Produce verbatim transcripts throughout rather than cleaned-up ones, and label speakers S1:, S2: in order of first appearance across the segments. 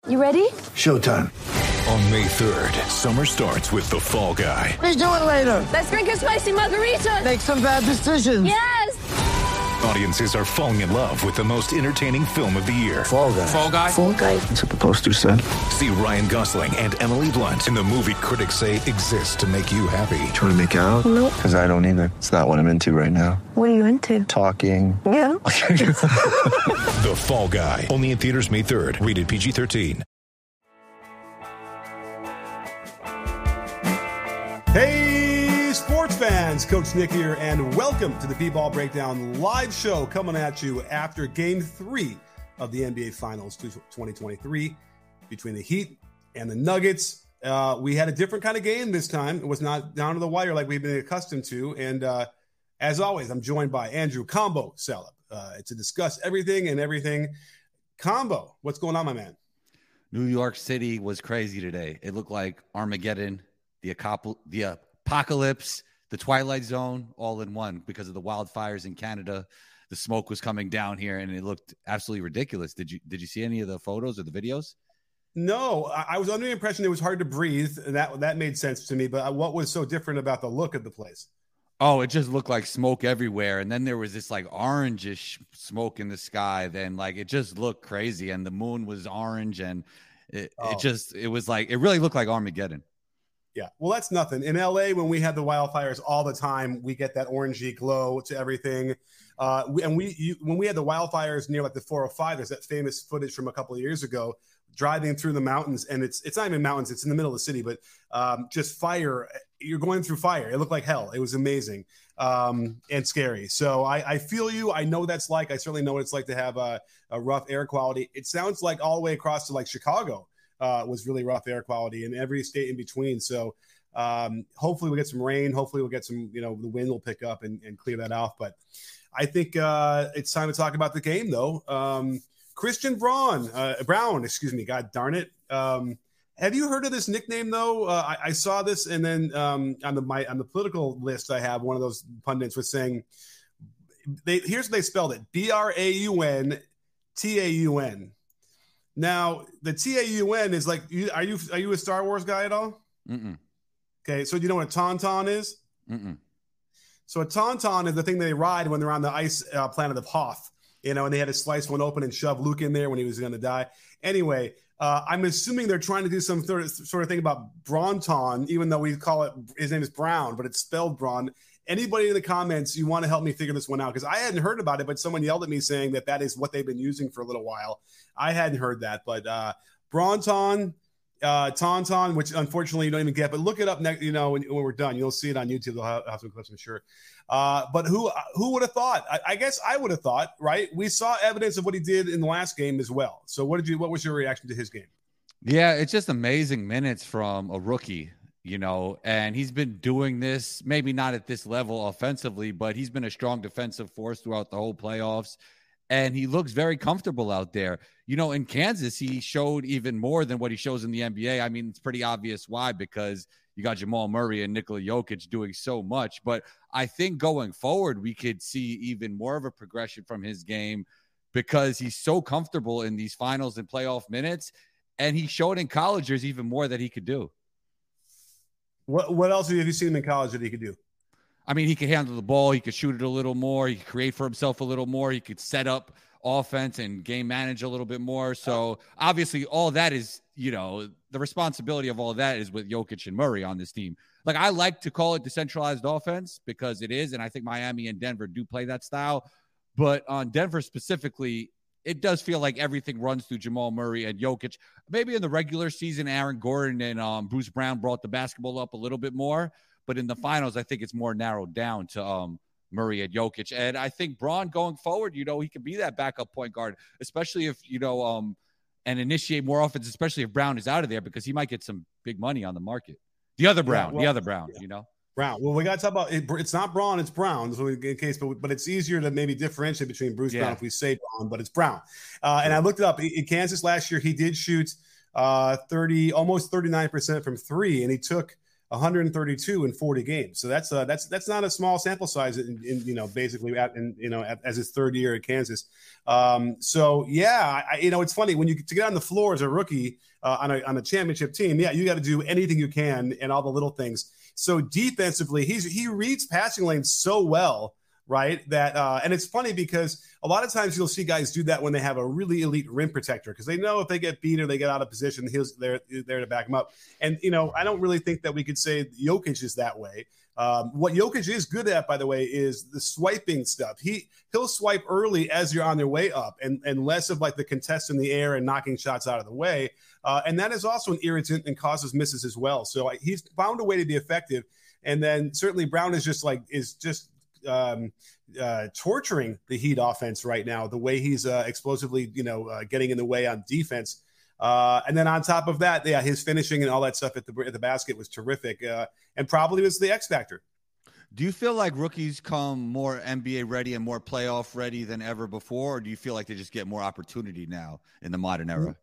S1: You ready?
S2: Showtime.
S3: On May third, summer starts with The Fall Guy.
S2: Let's do it later.
S1: Let's drink a spicy margarita.
S2: Make some bad decisions.
S1: Yes!
S3: Audiences are falling in love with the most entertaining film of the year.
S2: Fall Guy.
S4: Fall Guy?
S1: Fall Guy.
S2: That's what the poster said.
S3: See Ryan Gosling and Emily Blunt in the movie critics say exists to make you happy.
S2: Trying to make it out?
S1: Nope.
S2: Because I don't either. It's not what I'm into right now.
S1: What are you into?
S2: Talking.
S1: Yeah.
S3: The Fall Guy. Only in theaters May third. Rated P G thirteen.
S5: Hey, sports fans, Coach Nick here, and welcome to the B-Ball Breakdown live show coming at you after Game three of the N B A Finals twenty twenty-three between the Heat and the Nuggets. Uh, we had a different kind of game this time. It was not down to the wire like we've been accustomed to, and uh, as always, I'm joined by Andrew Combo Salop uh, to discuss everything and everything. Combo, what's going on, my man?
S4: New York City was crazy today. It looked like Armageddon. The, acop- the apocalypse, the Twilight Zone, all in one because of the wildfires in Canada. The smoke was coming down here, and it looked absolutely ridiculous. Did you did you see any of the photos or the videos?
S5: No, I, I was under the impression it was hard to breathe, and that that made sense to me. But what was so different about the look of the place?
S4: Oh, it just looked like smoke everywhere, and then there was this like orangish smoke in the sky. Then like it just looked crazy, and the moon was orange, and it, oh. it just it was like it really looked like Armageddon.
S5: Yeah, well, that's nothing. In L A, when we had the wildfires all the time, we get that orangey glow to everything. Uh, we, and we, you, when we had the wildfires near like the four oh five, there's that famous footage from a couple of years ago, driving through the mountains, and it's it's not even mountains; it's in the middle of the city, but um, just fire. You're going through fire. It looked like hell. It was amazing um, and scary. So I, I feel you. I know what that's like. I certainly know what it's like to have a, a rough air quality. It sounds like all the way across to like Chicago. Uh, was really rough air quality in every state in between. So um, hopefully we'll get some rain. Hopefully we'll get some, you know, the wind will pick up and, and clear that off. But I think uh, it's time to talk about the game, though. Um, Christian Braun, uh, Brown, excuse me, God darn it. Um, have you heard of this nickname, though? Uh, I, I saw this, and then um, on the my on the political list I have, one of those pundits was saying, they, here's what they spelled it, B R A U N T A U N. Now, the T A U N is like, you, are you are you a Star Wars guy at all?
S4: Mm-mm.
S5: Okay, so do you know what a tauntaun is?
S4: Mm-mm.
S5: So a tauntaun is the thing they ride when they're on the ice uh, planet of Hoth, you know, and they had to slice one open and shove Luke in there when he was going to die. Anyway, uh, I'm assuming they're trying to do some sort of, sort of thing about Brauntaun, even though we call it, his name is Brown, but it's spelled Braun. Anybody in the comments, you want to help me figure this one out? Because I hadn't heard about it, but someone yelled at me saying that that is what they've been using for a little while. I hadn't heard that, but uh, Brauntaun, uh, Tauntaun, which unfortunately you don't even get, but look it up next. You know, when, when we're done, you'll see it on YouTube. They'll have, have some clips, I'm sure. Uh, but who who would have thought? I, I guess I would have thought, right? We saw evidence of what he did in the last game as well. So what did you? What was your reaction to his game?
S4: Yeah, it's just amazing minutes from a rookie. You know, and he's been doing this, maybe not at this level offensively, but he's been a strong defensive force throughout the whole playoffs. And he looks very comfortable out there. You know, in Kansas, he showed even more than what he shows in the N B A. I mean, it's pretty obvious why, because you got Jamal Murray and Nikola Jokic doing so much. But I think going forward, we could see even more of a progression from his game because he's so comfortable in these finals and playoff minutes. And he showed in college there's even more that he could do.
S5: What what else have you seen him in college that he could do?
S4: I mean, he could handle the ball. He could shoot it a little more. He could create for himself a little more. He could set up offense and game manage a little bit more. So obviously all that is, you know, the responsibility of all of that is with Jokic and Murray on this team. Like, I like to call it decentralized offense because it is, and I think Miami and Denver do play that style. But on Denver specifically, it does feel like everything runs through Jamal Murray and Jokic. Maybe in the regular season, Aaron Gordon and um, Bruce Brown brought the basketball up a little bit more. But in the finals, I think it's more narrowed down to um, Murray and Jokic. And I think Braun going forward, you know, he can be that backup point guard, especially if, you know, um, and initiate more offense, especially if Brown is out of there, because he might get some big money on the market. The other Brown, yeah, well, the other Brown, yeah. you know.
S5: Brown. Well, we got to talk about it. It's not Braun, it's Brown. So in case, but, but it's easier to maybe differentiate between Bruce yeah. Brown if we say Braun, but it's Brown. Uh, and I looked it up. In Kansas last year, he did shoot uh, thirty, almost thirty-nine percent from three, and he took one thirty-two in forty games. So that's uh, that's that's not a small sample size. In, in you know, basically, at, in, you know, at, as his third year at Kansas. Um, so yeah, I, you know, it's funny when you to get on the floor as a rookie uh, on a on a championship team. Yeah, you got to do anything you can and all the little things. So defensively, he's he reads passing lanes so well. Right. That uh, and it's funny because a lot of times you'll see guys do that when they have a really elite rim protector because they know if they get beat or they get out of position, he's there there to back them up. And, you know, I don't really think that we could say Jokic is that way. Um, what Jokic is good at, by the way, is the swiping stuff. He he'll swipe early as you're on their way up and, and less of like the contest in the air and knocking shots out of the way. Uh, and that is also an irritant and causes misses as well. So uh, he's found a way to be effective. And then certainly Brown is just like is just. Um, uh, torturing the Heat offense right now, the way he's uh, explosively, you know, uh, getting in the way on defense. Uh, and then on top of that, yeah, his finishing and all that stuff at the, at the basket was terrific uh, and probably was the X factor.
S4: Do you feel like rookies come more N B A ready and more playoff ready than ever before? Or do you feel like they just get more opportunity now in the modern era?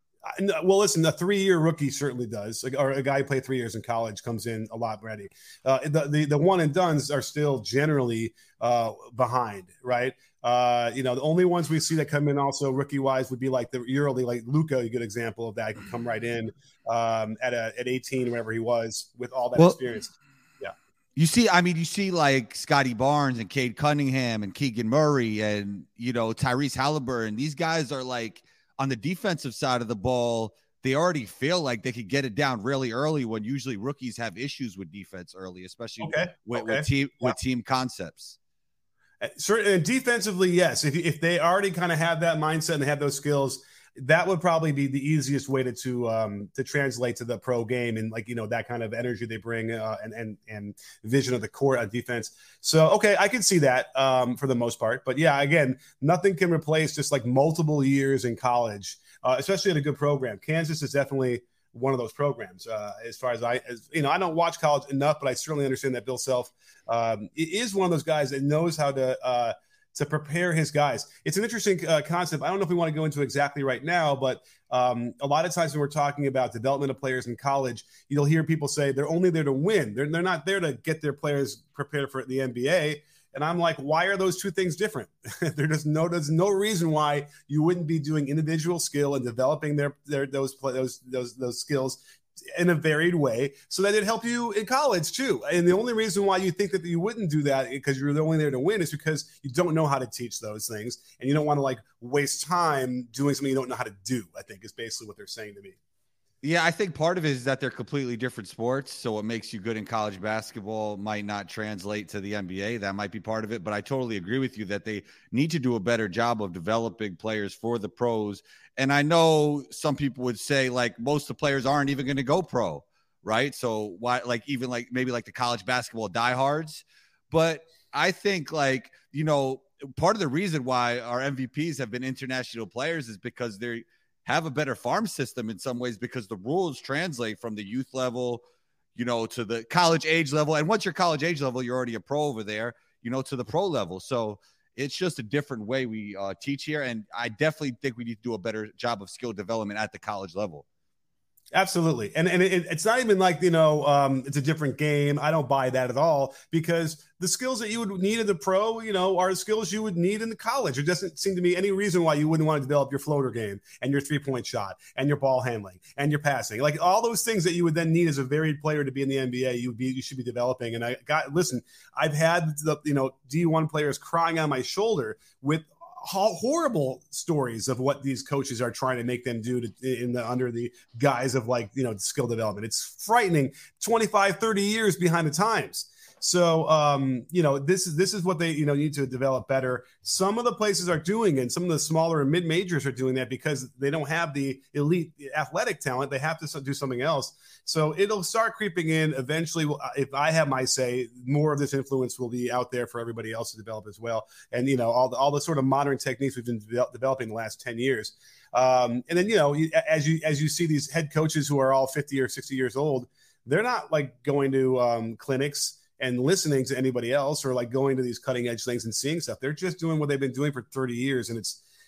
S5: Well, listen, a three-year rookie certainly does, or a guy who played three years in college comes in a lot ready. Uh, the, the the one and dones are still generally uh, behind, right? Uh, you know, the only ones we see that come in also rookie-wise would be like the yearly, like Luka, a good example of that. He could come right in um, at a, at eighteen, wherever he was, with all that well, experience. Yeah.
S4: You see, I mean, you see like Scotty Barnes and Cade Cunningham and Keegan Murray and, you know, Tyrese Halliburton. These guys are like, on the defensive side of the ball, they already feel like they could get it down really early when usually rookies have issues with defense early, especially
S5: okay.
S4: With,
S5: okay.
S4: with team
S5: yeah.
S4: with team concepts.
S5: Certainly, defensively, yes. If if they already kind of have that mindset and they have those skills, that would probably be the easiest way to to um, to translate to the pro game and like you know that kind of energy they bring uh, and and and vision of the court on defense. So okay, I can see that um, for the most part, but yeah, again, nothing can replace just like multiple years in college, uh, especially in a good program. Kansas is definitely one of those programs. Uh, as far as I, as, you know, I don't watch college enough, but I certainly understand that Bill Self um, is one of those guys that knows how to. Uh, to prepare his guys. It's an interesting uh, concept. I don't know if we want to go into exactly right now, but um, a lot of times when we're talking about development of players in college, you'll hear people say they're only there to win. They're, they're not there to get their players prepared for the N B A. And I'm like, why are those two things different? There's no, there's no reason why you wouldn't be doing individual skill and developing their, their those, those, those, those skills in a varied way so that it'd help you in college too. And the only reason why you think that you wouldn't do that because you're only there to win is because you don't know how to teach those things and you don't want to like waste time doing something you don't know how to do, I think is basically what they're saying to me.
S4: Yeah, I think part of it is that they're completely different sports. So what makes you good in college basketball might not translate to the N B A. That might be part of it. But I totally agree with you that they need to do a better job of developing players for the pros. And I know some people would say like most of the players aren't even going to go pro, right? So why, like even like maybe like the college basketball diehards. But I think like, you know, part of the reason why our M V Ps have been international players is because they're have a better farm system in some ways because the rules translate from the youth level, you know, to the college age level. And once you're college age level, you're already a pro over there, you know, to the pro level. So it's just a different way we uh, teach here. And I definitely think we need to do a better job of skill development at the college level.
S5: Absolutely. And and it, it's not even like, you know, um, it's a different game. I don't buy that at all because the skills that you would need in the pro, you know, are skills you would need in the college. There doesn't seem to be any reason why you wouldn't want to develop your floater game and your three-point shot and your ball handling and your passing. Like all those things that you would then need as a varied player to be in the N B A, you would be you should be developing. And I got listen, I've had the, you know, D one players crying on my shoulder with horrible stories of what these coaches are trying to make them do to, in the under the guise of like, you know, skill development. It's frightening. twenty-five, thirty years behind the times. So, um, you know, this is this is what they, you know, need to develop better. Some of the places are doing it, and some of the smaller and mid majors are doing that because they don't have the elite athletic talent. They have to do something else. So it'll start creeping in eventually. If I have my say, more of this influence will be out there for everybody else to develop as well. And, you know, all the, all the sort of modern techniques we've been de- developing the last ten years. Um, and then, you know, as you as you see these head coaches who are all fifty or sixty years old, they're not like going to um, clinics and listening to anybody else or like going to these cutting edge things and seeing stuff. They're just doing what they've been doing for thirty years. And it's,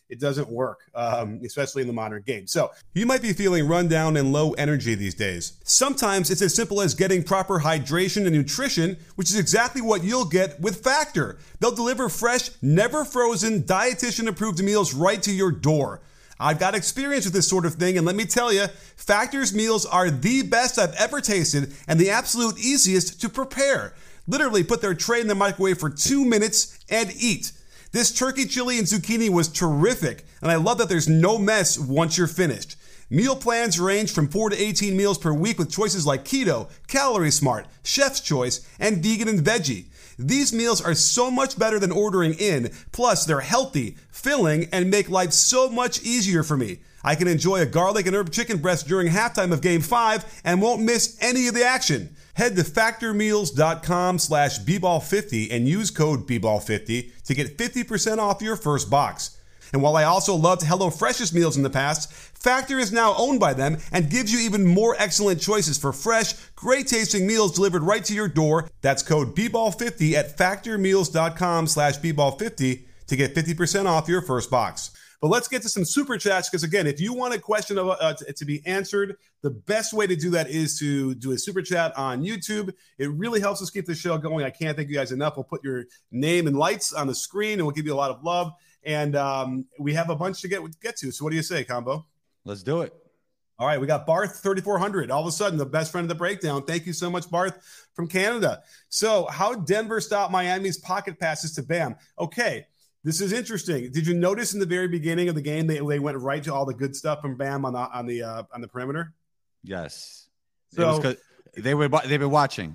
S5: it doesn't work, um, especially in the modern game. So you might be feeling run down and low energy these days. Sometimes it's as simple as getting proper hydration and nutrition, which is exactly what you'll get with Factor. They'll deliver fresh, never frozen, dietitian-approved meals right to your door. I've got experience with this sort of thing, and let me tell you, Factor's meals are the best I've ever tasted and the absolute easiest to prepare. Literally put their tray in the microwave for two minutes and eat. This turkey, chili, and zucchini was terrific, and I love that there's no mess once you're finished. Meal plans range from four to eighteen meals per week with choices like keto, calorie smart, chef's choice, and vegan and veggie. These meals are so much better than ordering in, plus they're healthy, filling, and make life so much easier for me. I can enjoy a garlic and herb chicken breast during halftime of Game five and won't miss any of the action. Head to factormeals.com slash bball50 and use code b ball fifty to get fifty percent off your first box. And while I also loved HelloFresh's meals in the past, Factor is now owned by them and gives you even more excellent choices for fresh, great-tasting meals delivered right to your door. That's code b ball fifty at factormeals.com slash bball50 to get fifty percent off your first box. But let's get to some super chats, because again, if you want a question of, uh, to, to be answered, the best way to do that is to do a super chat on YouTube. It really helps us keep the show going. I can't thank you guys enough. We'll put your name and lights on the screen, and we'll give you a lot of love. And um, we have a bunch to get get to. So what do you say, Combo?
S4: Let's do it.
S5: All right, we got Barth thirty-four hundred. All of a sudden, the best friend of the breakdown. Thank you so much, Barth, from Canada. So how Denver stopped Miami's pocket passes to Bam. Okay. This is interesting. Did you notice in the very beginning of the game they, they went right to all the good stuff from Bam on the on the uh, on the perimeter?
S4: Yes.
S5: So
S4: they were they've been watching.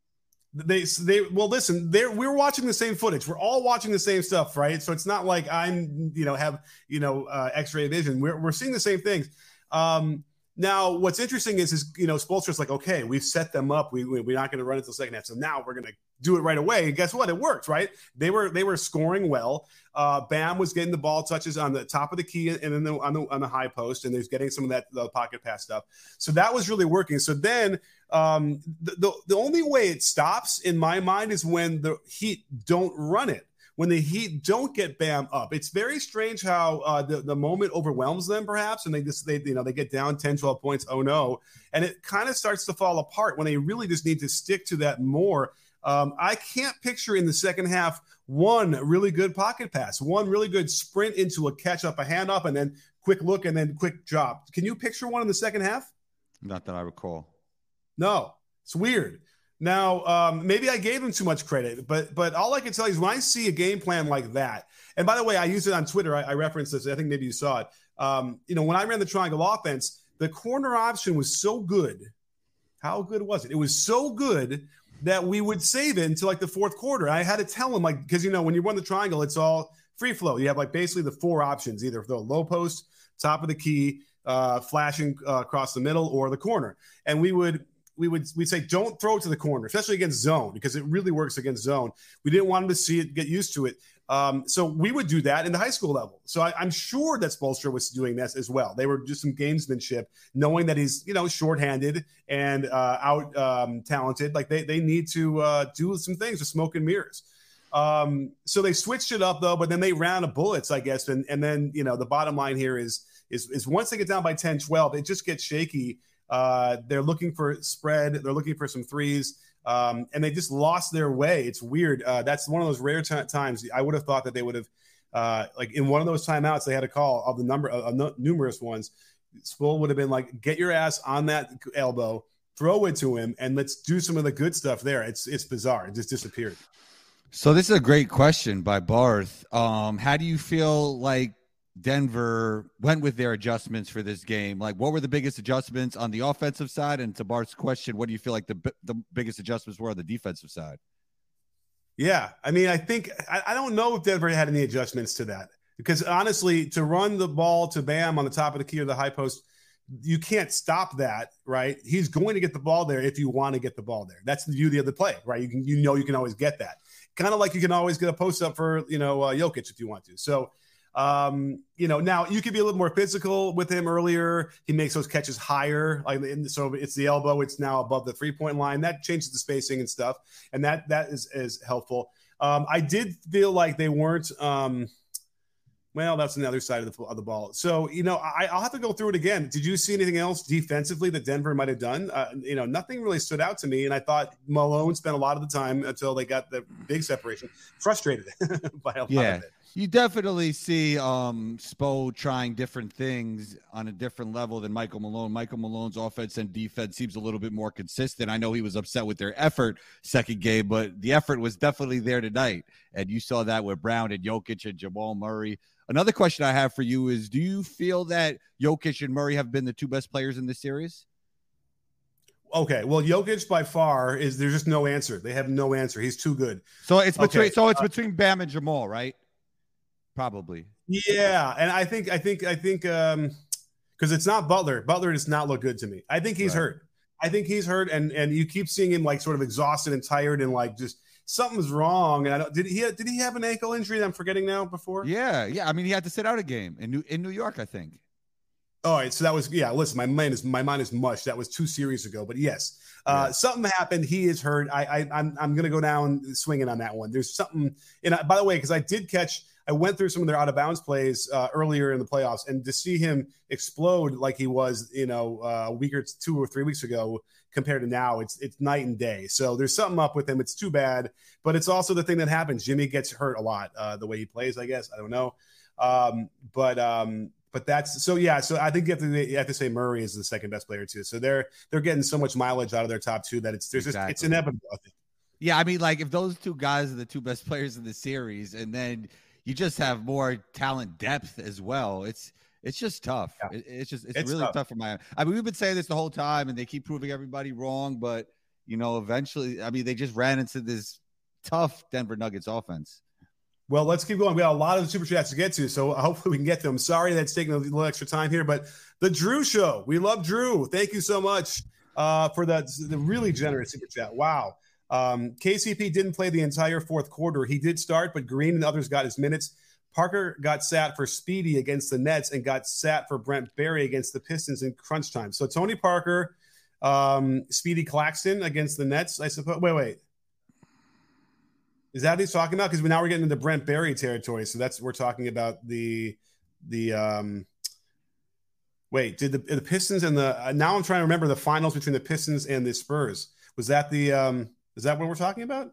S5: They they well listen. They we were watching the same footage. We're all watching the same stuff, right? So it's not like I'm you know have you know uh, X-ray vision. We're we're seeing the same things. Um, now, what's interesting is is you know Spoelstra's like, okay, we've set them up. We, we we're not going to run it until the second half. So now we're going to do it right away. And guess what? It worked, right? They were they were scoring well. Uh, Bam was getting the ball touches on the top of the key and then the, on the on the high post, and there's getting some of that the pocket pass stuff. So that was really working. So then um, the, the the only way it stops in my mind is when the Heat don't run it. When the Heat don't get Bam up. It's very strange how uh, the, the moment overwhelms them, perhaps, and they just they you know they get down ten, twelve points. Oh no, and it kind of starts to fall apart when they really just need to stick to that more. Um, I can't picture in the second half one really good pocket pass, one really good sprint into a catch up, a handoff, and then quick look and then quick drop. Can you picture one in the second half?
S4: Not that I recall.
S5: No, it's weird. Now, um, maybe I gave him too much credit, but but all I can tell you is when I see a game plan like that, and by the way, I used it on Twitter. I, I referenced this. I think maybe you saw it. Um, you know, when I ran the triangle offense, the corner option was so good. How good was it? It was so good that we would save it until like the fourth quarter. I had to tell him, like, because, you know, when you run the triangle, it's all free flow. You have like basically the four options, either the low post, top of the key, uh, flashing uh, across the middle, or the corner. And we would, we would, we'd say, don't throw it to the corner, especially against zone, because it really works against zone. We didn't want him to see it, get used to it. Um, so we would do that in the high school level. So I, I'm sure that Spoelstra was doing this as well. They were just some gamesmanship, knowing that he's, you know, shorthanded and uh, out um, talented. Like they they need to uh, do some things with smoke and mirrors. Um, so they switched it up though, but then they ran a bullets, I guess. And and then, you know, the bottom line here is is is once they get down by ten, twelve, it just gets shaky. Uh, they're looking for spread. They're looking for some threes. Um, and they just lost their way. It's weird. Uh, that's one of those rare t- times I would have thought that they would have, uh, like in one of those timeouts they had a call of the number of uh, no, numerous ones. Spoel would have been like, get your ass on that elbow, throw it to him, and let's do some of the good stuff there. It's it's bizarre. It just disappeared.
S4: So this is a great question by Barth. Um, how do you feel like Denver went with their adjustments for this game? Like, what were the biggest adjustments on the offensive side? And to Bart's question, what do you feel like the the biggest adjustments were on the defensive side?
S5: Yeah, I mean, I think I, I don't know if Denver had any adjustments to that, because honestly, to run the ball to Bam on the top of the key or the high post, you can't stop that, right? He's going to get the ball there if you want to get the ball there. That's the beauty of the play, right? You can, you know, you can always get that. Kind of like you can always get a post up for, you know, uh, Jokic if you want to. So. Um, you know, now you could be a little more physical with him earlier. He makes those catches higher. Like, so it's the elbow. It's now above the three point line. That changes the spacing and stuff. And that, that is, is helpful. Um, I did feel like they weren't, um, Well, that's on the other side of the, of the ball. So, you know, I, I'll have to go through it again. Did you see anything else defensively that Denver might have done? Uh, you know, nothing really stood out to me. And I thought Malone spent a lot of the time until they got the big separation, frustrated by a lot
S4: yeah.
S5: of it.
S4: You definitely see um, Spo trying different things on a different level than Michael Malone. Michael Malone's offense and defense seems a little bit more consistent. I know he was upset with their effort second game, but the effort was definitely there tonight. And you saw that with Brown and Jokic and Jamal Murray. Another question I have for you is, do you feel that Jokic and Murray have been the two best players in this series?
S5: Okay, well, Jokic by far is there's just no answer. They have no answer. He's too good.
S4: So it's between
S5: okay.
S4: so it's between Bam and Jamal, right? Probably.
S5: Yeah, and I think I think I think um because it's not Butler. Butler does not look good to me. I think he's
S4: Right.
S5: hurt. I think he's hurt, and and you keep seeing him like sort of exhausted and tired, and like just something's wrong. And I don't did he did he have an ankle injury that I'm forgetting now before?
S4: Yeah, yeah. I mean, he had to sit out a game in New in New York, I think.
S5: All right, so that was yeah. Listen, my mind is my mind is mush. That was two series ago, but yes, uh,
S4: Yeah.
S5: something happened. He is hurt. I, I I'm I'm gonna go down swinging on that one. There's something. And I, by the way, because I did catch, I went through some of their out of bounds plays uh, earlier in the playoffs, and to see him explode like he was, you know, uh, a week or two or three weeks ago compared to now, it's it's night and day. So there's something up with him. It's too bad, but it's also the thing that happens. Jimmy gets hurt a lot uh, the way he plays. I guess I don't know, um, but. Um, But that's so yeah. So I think you have to you have to say Murray is the second best player too. So they're they're getting so much mileage out of their top two that it's there's
S4: Exactly.
S5: just it's inevitable. I think.
S4: Yeah, I mean, like if those two guys are the two best players in the series, and then you just have more talent depth as well, it's it's just tough.
S5: Yeah.
S4: It, it's just it's,
S5: It's
S4: really
S5: tough.
S4: tough. for Miami. I mean, we've been saying this the whole time, and they keep proving everybody wrong. But you know, eventually, I mean, they just ran into this tough Denver Nuggets offense.
S5: Well, let's keep going. We got a lot of super chats to get to, so hopefully we can get to them. Sorry that's taking a little extra time here, but the Drew Show. We love Drew. Thank you so much uh, for that the really generous super chat. Wow. Um, K C P didn't play the entire fourth quarter. He did start, but Green and others got his minutes. Parker got sat for Speedy against the Nets and got sat for Brent Berry against the Pistons in crunch time. So Tony Parker, um, Speedy Claxton against the Nets, I suppose. Wait, wait. Is that what he's talking about? Because now we're getting into Brent Berry territory. So that's we're talking about the the um. Wait, did the the Pistons and the uh, now I'm trying to remember the finals between the Pistons and the Spurs. Was that the um? Is that what we're talking about?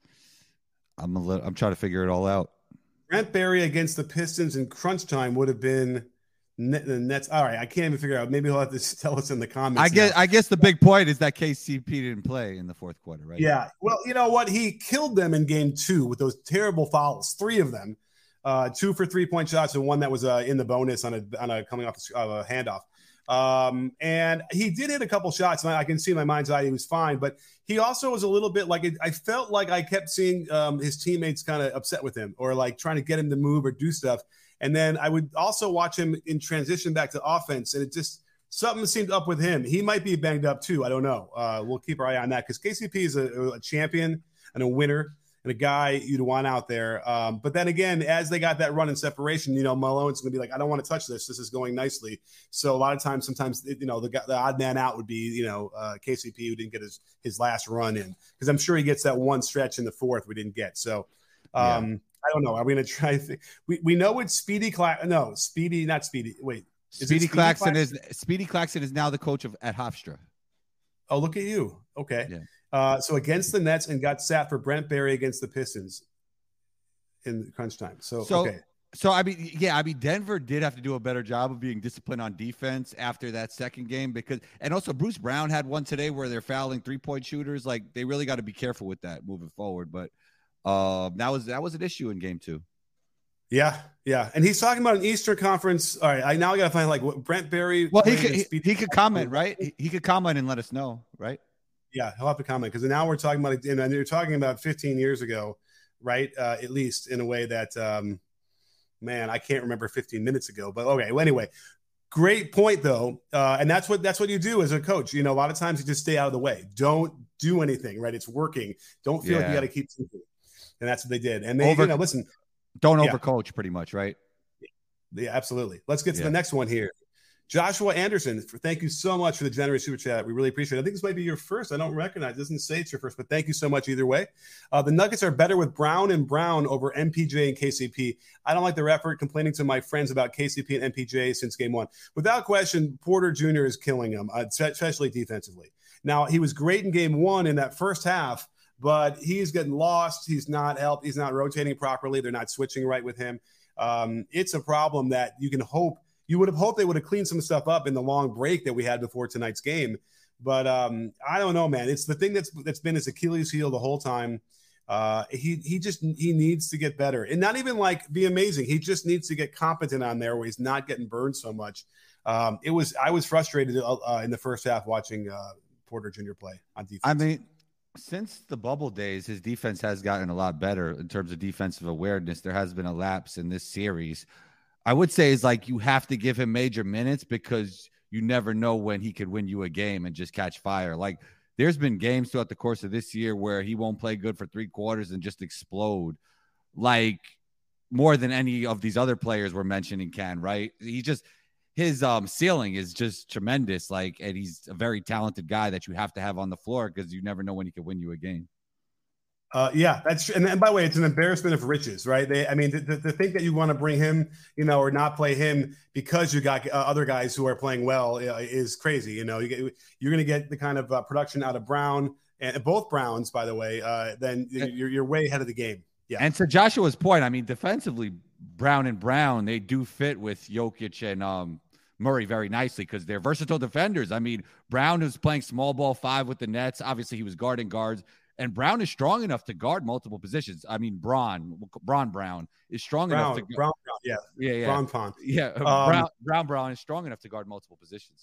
S4: I'm a little, I'm trying to figure it all out.
S5: Brent Berry against the Pistons in crunch time would have been net, the Nets. All right, I can't even figure out. Maybe he'll have to tell us in the comments.
S4: I guess
S5: now.
S4: I guess the big point is that K C P didn't play in the fourth quarter, right?
S5: Yeah. Well, you know what? He killed them in game two with those terrible fouls, three of them, uh, two for three point shots and one that was uh, in the bonus on a on a coming off a uh, handoff. Um, and he did hit a couple shots, and I can see in my mind's eye he was fine. But he also was a little bit like it, I felt like I kept seeing um, his teammates kind of upset with him or like trying to get him to move or do stuff. And then I would also watch him in transition back to offense, and it just something seemed up with him. He might be banged up too. I don't know. Uh, we'll keep our eye on that because K C P is a, a champion and a winner and a guy you'd want out there. Um, but then again, as they got that run in separation, you know, Malone's going to be like, I don't want to touch this. This is going nicely. So a lot of times, sometimes, you know, the, the odd man out would be, you know, uh, K C P who didn't get his, his last run in because I'm sure he gets that one stretch in the fourth we didn't get. So um, yeah. I don't know. Are we going to try? Th- we we know it's Speedy Claxton. No, Speedy, not Speedy. Wait,
S4: is Speedy, Speedy Claxton, Claxton is Speedy Claxton is now the coach of at Hofstra.
S5: Oh, look at you. Okay.
S4: Yeah.
S5: Uh, so against the Nets and got sat for Brent Berry against the Pistons in crunch time. So,
S4: so
S5: okay.
S4: So, I mean, yeah, I mean, Denver did have to do a better job of being disciplined on defense after that second game because, and also Bruce Brown had one today where they're fouling three-point shooters. Like, they really got to be careful with that moving forward. But uh, that was that was an issue in game two.
S5: Yeah, yeah. And he's talking about an Eastern Conference. All right, I now got to find like what Brent Berry.
S4: Well, he could, he, he could comment, right? He, he could comment and let us know, right?
S5: Yeah, he'll have to comment because now we're talking about, and you're talking about fifteen years ago, right? Uh, at least in a way that, um, man, I can't remember fifteen minutes ago. But okay, well, anyway, great point though, uh, and that's what that's what you do as a coach. You know, a lot of times you just stay out of the way. Don't do anything, right? It's working. Don't feel
S4: yeah.
S5: like you got to keep thinking, and that's what they did. And they,
S4: Over,
S5: you know, listen,
S4: don't
S5: yeah.
S4: overcoach, pretty much, right?
S5: Yeah, absolutely. Let's get to
S4: yeah.
S5: the next one here. Joshua Anderson, for, thank you so much for the generous super chat. We really appreciate it. I think this might be your first. I don't recognize. It doesn't say it's your first, but thank you so much either way. Uh, the Nuggets are better with Brown and Brown over M P J and K C P. I don't like their effort, complaining to my friends about K C P and M P J since game one. Without question, Porter Junior is killing them, uh, especially defensively. Now, he was great in game one in that first half, but he's getting lost. He's not helped. He's not rotating properly. They're not switching right with him. Um, it's a problem that you can hope. You would have hoped they would have cleaned some stuff up in the long break that we had before tonight's game. But um, I don't know, man. It's the thing that's that's been his Achilles heel the whole time. Uh, he he just he needs to get better. And not even like be amazing. He just needs to get competent on there where he's not getting burned so much. Um, it was I was frustrated uh, in the first half watching uh, Porter Junior play on defense.
S4: I mean, since the bubble days, his defense has gotten a lot better in terms of defensive awareness. There has been a lapse in this series. I would say is like you have to give him major minutes because you never know when he could win you a game and just catch fire. Like there's been games throughout the course of this year where he won't play good for three quarters and just explode like more than any of these other players we're mentioning can, right? He just his um, ceiling is just tremendous. Like, and he's a very talented guy that you have to have on the floor because you never know when he could win you a game.
S5: Uh, yeah, that's and, and by the way, it's an embarrassment of riches, right? They, I mean, to, to think that you want to bring him, you know, or not play him because you got uh, other guys who are playing well uh, is crazy. You know, you get, you're going to get the kind of uh, production out of Brown and both Browns, by the way. Uh, then you're you're way ahead of the game. Yeah.
S4: And to Joshua's point, I mean, defensively, Brown and Brown they do fit with Jokic and um, Murray very nicely because they're versatile defenders. I mean, Brown was playing small ball five with the Nets. Obviously, he was guarding guards. And Brown is strong enough to guard multiple positions. I mean, Braun, Braun Brown is strong
S5: Brown,
S4: enough to
S5: Brown, Brown, yeah,
S4: yeah, yeah,
S5: Braun Pond.
S4: yeah.
S5: Um,
S4: Brown, Brown Brown is strong enough to guard multiple positions.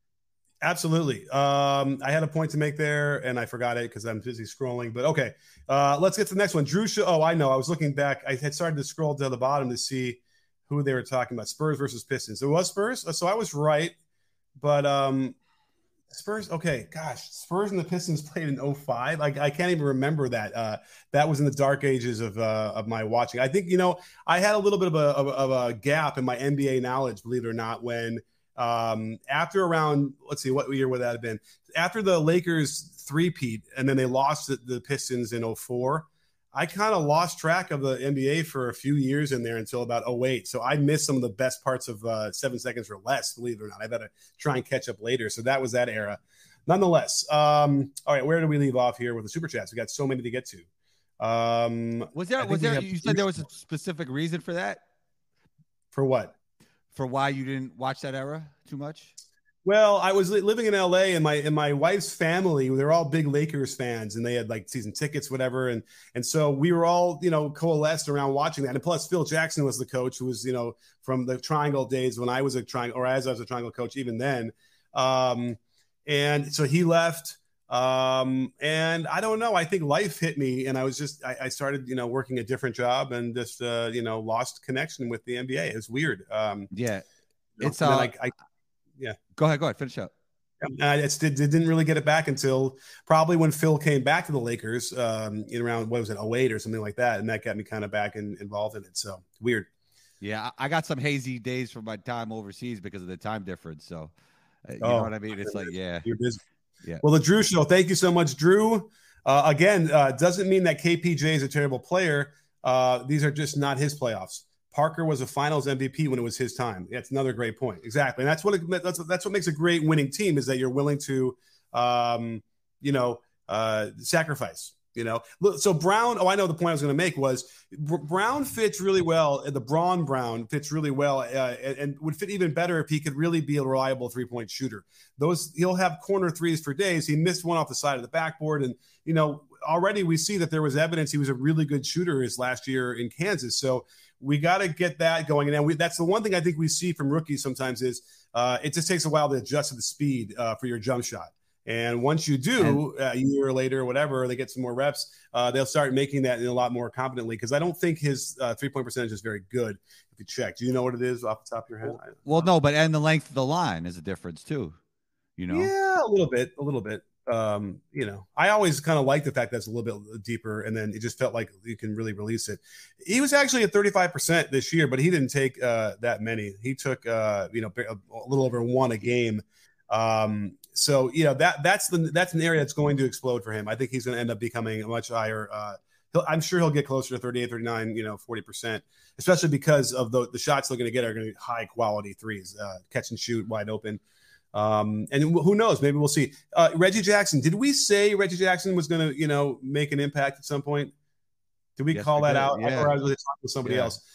S5: Absolutely. Um, I had a point to make there, and I forgot it because I'm busy scrolling. But okay, uh, let's get to the next one. Drew. Sh- oh, I know. I was looking back. I had started to scroll to the bottom to see who they were talking about. Spurs versus Pistons. It was Spurs, so I was right. But um, Spurs, okay, gosh, Spurs and the Pistons played in oh five. Like I can't even remember that. Uh, that was in the dark ages of uh, of my watching. I think you know I had a little bit of a of, of a gap in my N B A knowledge, believe it or not, when um, after around let's see what year would that have been after the Lakers three-peat and then they lost the, the Pistons in oh four. I kind of lost track of the N B A for a few years in there until about oh eight. So I missed some of the best parts of uh, seven seconds or less, believe it or not. I better try and catch up later. So that was that era. Nonetheless, um, all right, where do we leave off here with the Super Chats? We got so many to get to. Um,
S4: was there, was there, you said there was a specific reason for that?
S5: For what?
S4: For why you didn't watch that era too much?
S5: Well, I was li- living in L A and my and my wife's family, they're all big Lakers fans and they had like season tickets, whatever. And and so we were all, you know, coalesced around watching that. And plus Phil Jackson was the coach who was, you know, from the Triangle days when I was a Triangle or as I was a Triangle coach, even then. Um, and so he left. Um, and I don't know, I think life hit me and I was just, I, I started, you know, working a different job and just, uh, you know, lost connection with the N B A. It was weird. Um,
S4: yeah.
S5: It's
S4: uh,
S5: like, I, Yeah.
S4: Go ahead. Go ahead. Finish up.
S5: I it didn't really get it back until probably when Phil came back to the Lakers um, in around, what was it, oh eight or something like that. And that got me kind of back in, involved in it. So weird.
S4: Yeah. I got some hazy days from my time overseas because of the time difference. So, uh, you
S5: oh,
S4: know what I mean? It's like, yeah.
S5: You're busy.
S4: Yeah.
S5: Well, the Drew Show, thank you so much, Drew. Uh, again, uh, doesn't mean that K P J is a terrible player. Uh, these are just not his playoffs. Parker was a finals M V P when it was his time. That's another great point. Exactly. And that's what, it, that's, that's what makes a great winning team is that you're willing to, um, you know, uh, sacrifice, you know? So Brown, oh, I know the point I was going to make was Brown fits really well. The Braun Brown fits really well uh, and, and would fit even better if he could really be a reliable three-point shooter. Those he'll have corner threes for days. He missed one off the side of the backboard. And, you know, already we see that there was evidence he was a really good shooter his last year in Kansas. So we got to get that going. And we, that's the one thing I think we see from rookies sometimes is uh, it just takes a while to adjust to the speed uh, for your jump shot. And once you do, uh, a year later or whatever, they get some more reps, uh, they'll start making that a lot more competently because I don't think his uh, three-point percentage is very good if you check. Do you know what it is off the top of your head?
S4: Well, well no, but and the length of the line is a difference too, you know?
S5: Yeah, a little bit, a little bit. um, you know, I always kind of like the fact that's a little bit deeper, and then it just felt like you can really release it. He was actually at thirty-five percent this year, but he didn't take uh, that many. He took, uh, you know, a little over one a game. Um, so, you know, that that's the that's an area that's going to explode for him. I think he's going to end up becoming a much higher. Uh, he'll, I'm sure he'll get closer to thirty-eight, thirty-nine, you know, forty percent, especially because of the, the shots they're going to get are going to be high quality threes, uh, catch and shoot, wide open. Um, and who knows? Maybe we'll see. Uh, Reggie Jackson. Did we say Reggie Jackson was going to, you know, make an impact at some point? Did we yes, call we that did. out? Yeah. Or I was talking with somebody yeah. else.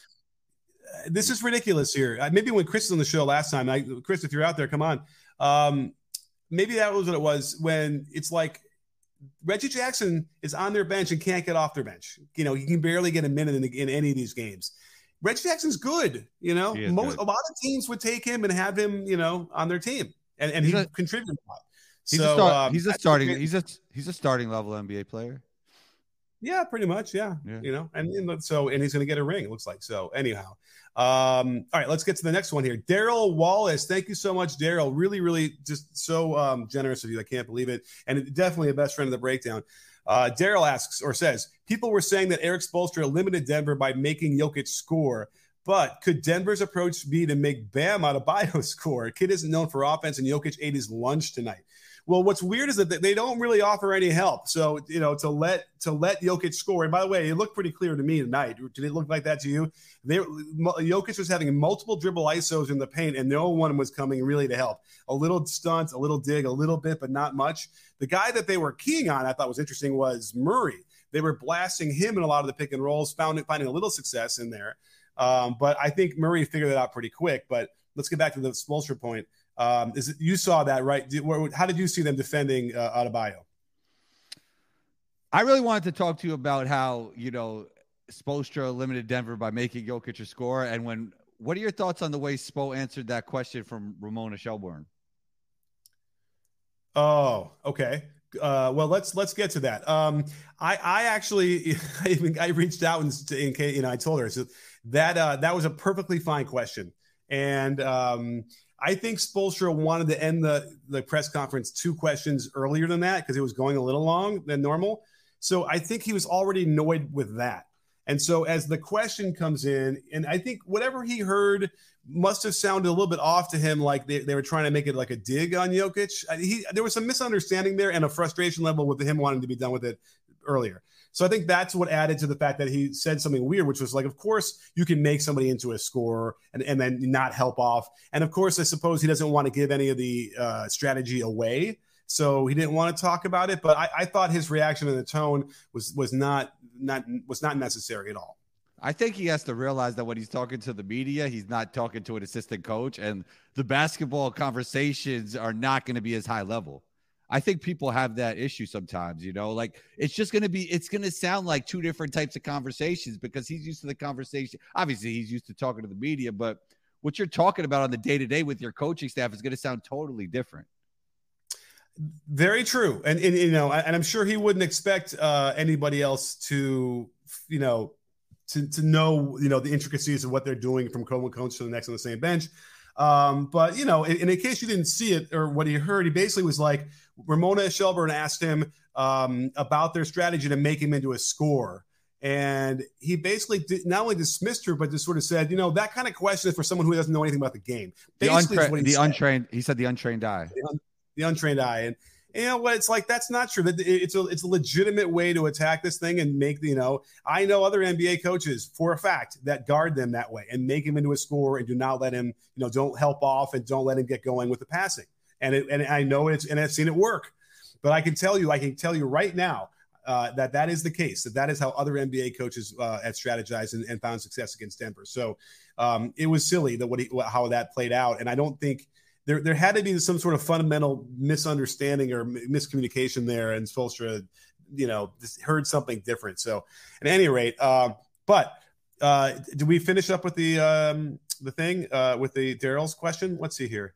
S5: Uh, this is ridiculous here. Uh, maybe when Chris was on the show last time, I, Chris, if you're out there, come on. Um, maybe that was what it was when it's like Reggie Jackson is on their bench and can't get off their bench. You know, he can barely get a minute in, the, in any of these games. Reggie Jackson's good. You know, Most, a lot of teams would take him and have him, you know, on their team. And, and he a, contributed a lot.
S4: He's
S5: so
S4: a, start,
S5: um,
S4: he's a starting. He's a he's a starting level N B A player.
S5: Yeah, pretty much. Yeah, yeah. You know, and, and so and he's going to get a ring. It looks like so. Anyhow, um, all right. Let's get to the next one here. Daryl Wallace. Thank you so much, Daryl. Really, really, just so um, generous of you. I can't believe it. And definitely a best friend of the breakdown. Uh, Daryl asks or says, people were saying that Eric Spoelstra limited Denver by making Jokic score. But could Denver's approach be to make Bam Adebayo score? Kid isn't known for offense, and Jokic ate his lunch tonight. Well, what's weird is that they don't really offer any help. So, you know, to let to let Jokic score. And by the way, it looked pretty clear to me tonight. Did it look like that to you? They, Jokic was having multiple dribble I S Os in the paint, and no one was coming really to help. A little stunt, a little dig, a little bit, but not much. The guy that they were keying on, I thought was interesting, was Murray. They were blasting him in a lot of the pick and rolls, found finding a little success in there. Um, but I think Murray figured that out pretty quick. But let's get back to the Spoelstra point. Um, is it, you saw that, right? Did, where, how did you see them defending uh, Adebayo?
S4: I really wanted to talk to you about how, you know, Spoelstra limited Denver by making Jokic a score. And when, what are your thoughts on the way Spo answered that question from Ramona Shelburne?
S5: Oh, okay. Uh, well, let's let's get to that. Um, I I actually I, I reached out and in case you know I told her so that uh, that was a perfectly fine question, and um, I think Spoelstra wanted to end the the press conference two questions earlier than that because it was going a little long than normal. So I think he was already annoyed with that. And so as the question comes in, and I think whatever he heard must have sounded a little bit off to him, like they, they were trying to make it like a dig on Jokic. He, there was some misunderstanding there and a frustration level with him wanting to be done with it earlier. So I think that's what added to the fact that he said something weird, which was like, of course, you can make somebody into a scorer and, and then not help off. And of course, I suppose he doesn't want to give any of the uh, strategy away. So he didn't want to talk about it. But I, I thought his reaction and the tone was was not not was not necessary at all.
S4: I think he has to realize that when he's talking to the media, he's not talking to an assistant coach, and the basketball conversations are not going to be as high level. I think people have that issue sometimes, you know, like it's just going to be, it's going to sound like two different types of conversations because he's used to the conversation. Obviously, he's used to talking to the media, but what you're talking about on the day-to-day with your coaching staff is going to sound totally different.
S5: Very true. And, and you know, and I'm sure he wouldn't expect uh, anybody else to, you know, to, to know, you know, the intricacies of what they're doing from coach to the next on the same bench. Um, but, you know, in, in case you didn't see it or what he heard, he basically was like, Ramona Shelburne asked him um, about their strategy to make him into a scorer. And he basically did, not only dismissed her, but just sort of said, you know, that kind of question is for someone who doesn't know anything about the game. Basically,
S4: the, untra- the untrained, he said the untrained eye.
S5: The, un- the untrained eye. And, you know what? It's like, that's not true. It's a, it's a legitimate way to attack this thing and make, you know, I know other N B A coaches for a fact that guard them that way and make him into a scorer and do not let him, you know, don't help off and don't let him get going with the passing. And it, and I know it's, and I've seen it work, but I can tell you, I can tell you right now uh, that that is the case, that that is how other N B A coaches uh, have strategized and, and found success against Denver. So um, it was silly that what he, how that played out. And I don't think, There, there had to be some sort of fundamental misunderstanding or miscommunication there, and Spoelstra, you know, heard something different. So, at any rate, uh, but uh, did we finish up with the um, the thing uh, with the Daryl's question? Let's see here.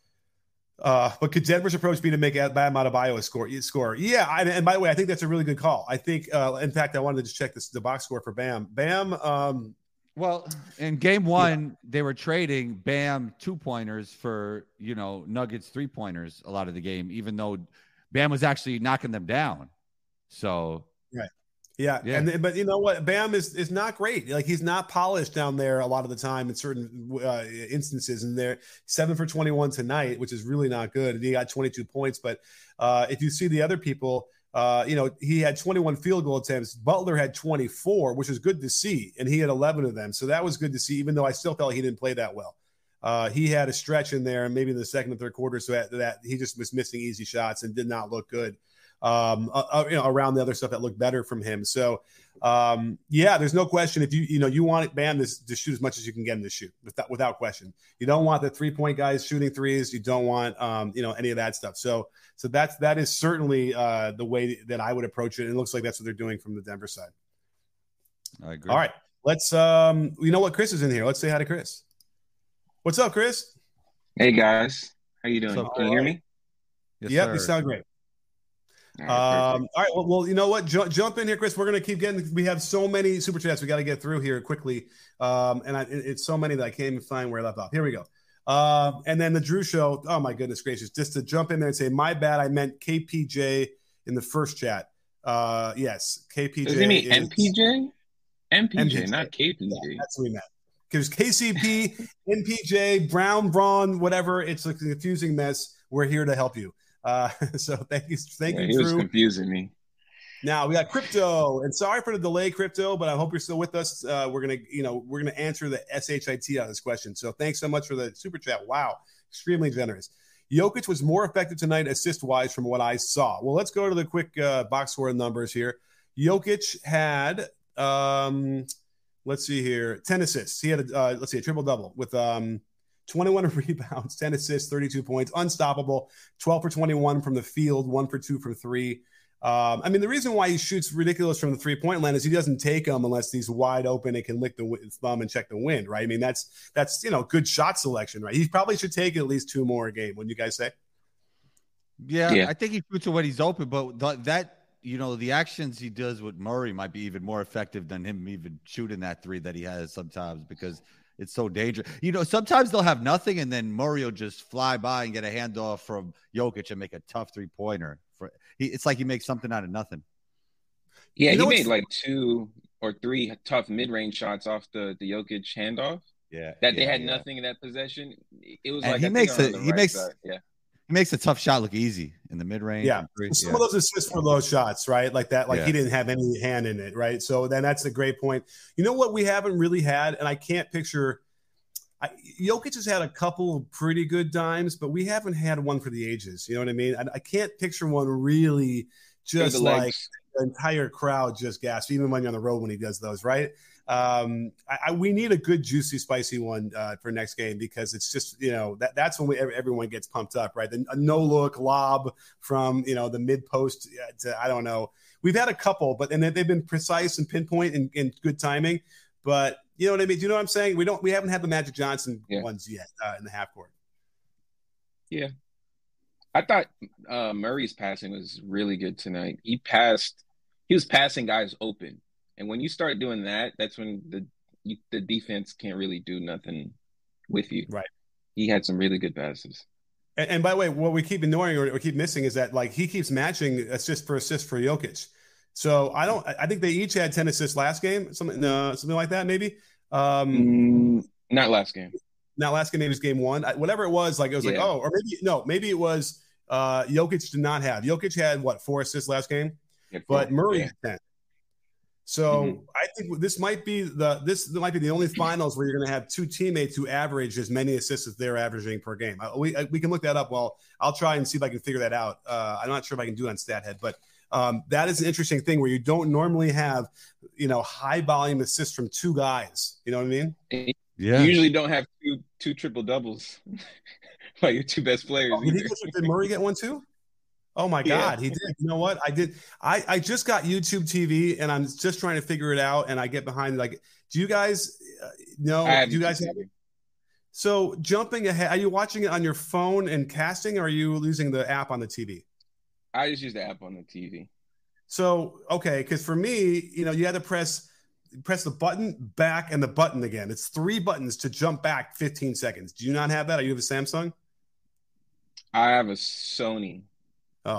S5: Uh, but could Denver's approach be to make Bam Adebayo a score? Score? Yeah. I, and by the way, I think that's a really good call. I think, uh, in fact, I wanted to check this the box score for Bam. Bam. Um,
S4: Well, in game one, yeah. they were trading Bam two-pointers for, you know, Nuggets three-pointers a lot of the game, even though Bam was actually knocking them down. So
S5: right. Yeah.
S4: Yeah.
S5: And but you know what? Bam is is not great. Like he's not polished down there a lot of the time in certain uh, instances. And they're seven for twenty-one tonight, which is really not good. And he got twenty-two points. But uh, if you see the other people, uh, you know, he had twenty-one field goal attempts. Butler had twenty-four, which was good to see. And he had eleven of them. So that was good to see, even though I still felt he didn't play that well. Uh, he had a stretch in there, and maybe in the second and third quarter, so that, that he just was missing easy shots and did not look good. Um, uh, you know, around the other stuff that looked better from him. So, um, yeah, there's no question. If you you know you want Bam to, to shoot as much as you can get him to shoot, without without question. You don't want the three point guys shooting threes. You don't want um, you know any of that stuff. So so that's that is certainly uh, the way that I would approach it. And it looks like that's what they're doing from the Denver side.
S4: I agree.
S5: All right, let's. Um, you know what? Chris is in here. Let's say hi to Chris. What's up, Chris?
S6: Hey guys, how you doing?
S4: So,
S6: Can you hear me?
S4: Yes,
S5: yep,
S4: sir.
S5: you sound great.
S6: All right,
S5: Um, all right. Well, well, you know what? Ju- jump in here, Chris. We're going to keep getting. We have so many super chats we got to get through here quickly, um, and I, it- it's so many that I can't even find where I left off. Here we go. Um, and then the Drew Show. Oh my goodness gracious! Just to jump in there and say, my bad. I meant K P J in the first chat. Uh, yes, K P J.
S6: Does he mean
S5: is-
S6: M P J? M P J,
S5: M P J.
S6: not K P J.
S5: Yeah, that's what we meant. Because K C P, N P J, Brown, Braun, whatever. It's a confusing mess. We're here to help you. Uh, so thank you, thank
S6: Yeah,
S5: you,
S6: he was
S5: Drew.
S6: confusing me.
S5: Now we got Crypto, and sorry for the delay, Crypto, but I hope you're still with us. Uh, we're gonna, you know, we're gonna answer the S H I T on this question. So thanks so much for the super chat. Wow, extremely generous. Jokic was more effective tonight, assist wise, from what I saw. Well, let's go to the quick uh, box score numbers here. Jokic had, um, let's see here, ten assists. He had, a, uh, let's see, a triple double with um, twenty-one rebounds, ten assists, thirty-two points, unstoppable, twelve for twenty-one from the field, one for two from three. Um, I mean, the reason why he shoots ridiculous from the three-point line is he doesn't take them unless he's wide open and can lick the w- thumb and check the wind, right? I mean, that's, that's you know, good shot selection, right? He probably should take at least two more a game, wouldn't you guys say?
S4: Yeah,
S6: Yeah.
S4: I think he shoots it when he's open, but th- that you know the actions he does with Murray might be even more effective than him even shooting that three that he has sometimes because it's so dangerous. You know, sometimes they'll have nothing, and then Murray will just fly by and get a handoff from Jokic and make a tough three pointer. For he, it's like he makes something out of nothing.
S6: Yeah,
S5: You know
S6: he
S5: what's-
S6: made like two or three tough mid-range shots off the, the Jokic handoff.
S4: Yeah,
S6: That they
S4: yeah,
S6: had
S4: yeah.
S6: nothing in that possession. It was
S4: And
S6: like
S4: he
S6: I think
S4: makes
S6: on
S4: it-
S6: the
S4: he
S6: right
S4: makes-
S6: side. Yeah.
S4: He makes a tough shot look easy in the mid range.
S5: Yeah. Some of those assists were those shots, right? Like that, like
S4: Yeah.
S5: he didn't have any hand in it, right? So then that's a great point. You know what we haven't really had, and I can't picture I, Jokic has had a couple of pretty good dimes, but we haven't had one for the ages. You know what I mean? I, I can't picture one really just
S6: the
S5: like
S6: legs.
S5: the entire crowd just gasps, even when you're on the road when he does those, right? Um, I, I, we need a good, juicy, spicy one uh, for next game because it's just, you know, that, that's when we, everyone gets pumped up, right? The, a no-look lob from, you know, the mid-post to, I don't know. We've had a couple, but and they've been precise and pinpoint and, and good timing. But you know what I mean? Do you know what I'm saying? We don't, we haven't had the Magic Johnson
S6: Yeah.
S5: ones yet uh, in the half court.
S6: Yeah. I thought uh, Murray's passing was really good tonight. He passed, he was passing guys open. And when you start doing that, that's when the you, the defense can't really do nothing with you.
S5: Right.
S6: He had some really good passes.
S5: And, and by the way, what we keep ignoring or, or keep missing is that like he keeps matching assist for assist for Jokic. So I don't. I think they each had ten assists last game, something uh, something like that, maybe. Um,
S6: Mm, not last game.
S5: Not last game, maybe it was game one, I- whatever it was. Like it was like
S6: Yeah.
S5: oh, or maybe no, maybe it was uh, Jokic did not have. Jokic had what four assists last game,
S6: Yeah,
S5: but
S6: four.
S5: Murray
S6: Yeah.
S5: had ten. So
S6: Mhm.
S5: I think this might be the this might be the only finals where you're going to have two teammates who average as many assists as they're averaging per game. Uh, we uh, we can look that up. Well, I'll try and see if I can figure that out. Uh, I'm not sure if I can do it on StatHead, but um, that is an interesting thing where you don't normally have, you know, high volume assists from two guys. You know what I mean?
S4: Yeah.
S6: You usually don't have two two triple doubles by your two best players.
S5: Oh, did, he
S6: either.
S5: get, did Murray get one too? Oh my
S6: Yeah.
S5: God, he did. You know what? I did. I, I just got YouTube T V and I'm just trying to figure it out. And I get behind like, do you guys uh, know?
S6: I have
S5: Do you guys
S6: YouTube
S5: have
S6: T V.
S5: it? So jumping ahead, are you watching it on your phone and casting, or are you using the app on the T V?
S6: I just use the app on the T V.
S5: So okay, because for me, you know, you had to press press the button back and the button again. It's three buttons to jump back fifteen seconds. Do you not have that? Are you have a Samsung?
S6: I have a Sony.
S5: Oh,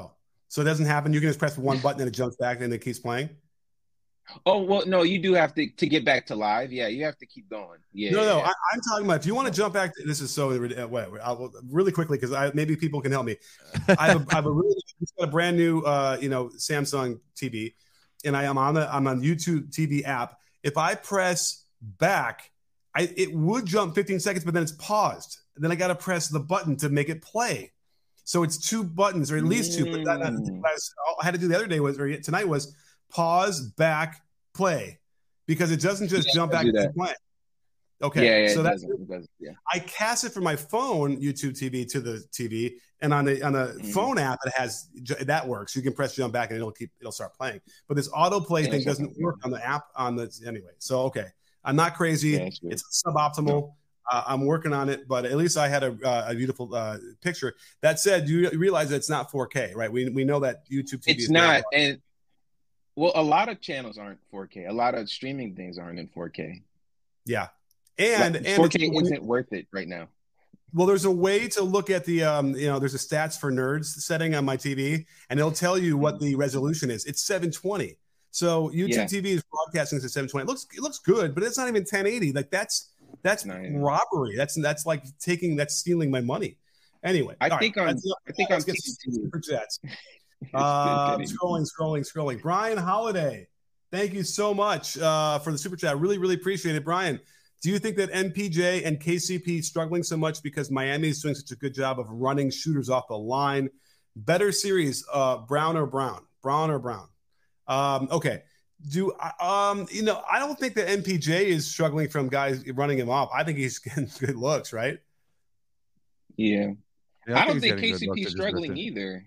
S5: So it doesn't happen. You can just press one button and it jumps back and it keeps playing.
S6: Oh well, no, you do have to to get back to live. Yeah, you have to keep going. Yeah,
S5: no, no,
S6: yeah.
S5: I, I'm talking about if you want to jump back. To, this is so uh, wait, I'll, really quickly because I maybe people can help me. I have a, I have a really got a brand new uh, you know Samsung T V, and I am on the I'm on YouTube T V app. If I press back, I it would jump fifteen seconds, but then it's paused. And then I got to press the button to make it play. So it's two buttons, or at least two. But that, that, I had to do the other day was or tonight was. Pause, back, play, because it doesn't just yeah, jump back to play. Okay,
S6: yeah, yeah,
S5: so
S6: it
S5: that's
S6: doesn't, it doesn't, yeah.
S5: I cast it from my phone YouTube T V to the T V, and on the on the mm-hmm. phone app it has that works. You can press jump back and it'll keep it'll start playing. But this autoplay yeah, thing doesn't work on the app on the anyway. So okay, I'm not crazy. Yeah, it's suboptimal. No. Uh, I'm working on it, but at least I had a, uh, a beautiful uh, picture. That said, you realize that it's not four K, right? We we know that YouTube T V
S6: it's
S5: is
S6: not and. Well, a lot of channels aren't four K. A lot of streaming things aren't in four K.
S5: Yeah, and,
S6: like,
S5: and
S6: four K isn't worth it right now.
S5: Well, there's a way to look at the, um, you know, there's a stats for nerds setting on my T V, and it'll tell you what the resolution is. It's seven twenty. So YouTube yeah. T V is broadcasting to seven twenty. It looks it looks good, but it's not even ten eighty. Like that's that's nice. Robbery. That's that's like taking that's stealing my money. Anyway,
S6: I think
S5: right,
S6: on I think on
S5: super chats. Uh, scrolling, scrolling, scrolling. Brian Holiday, thank you so much uh, for the super chat. Really, really appreciate it. Brian, do you think that M P J and K C P struggling so much because Miami is doing such a good job of running shooters off the line? Better series, uh, Brown or Brown? Brown or Brown? Um, okay. Do um, you know? I don't think that M P J is struggling from guys running him off. I think he's getting good looks, right?
S6: Yeah,
S4: yeah I,
S6: I don't think K C P is struggling either.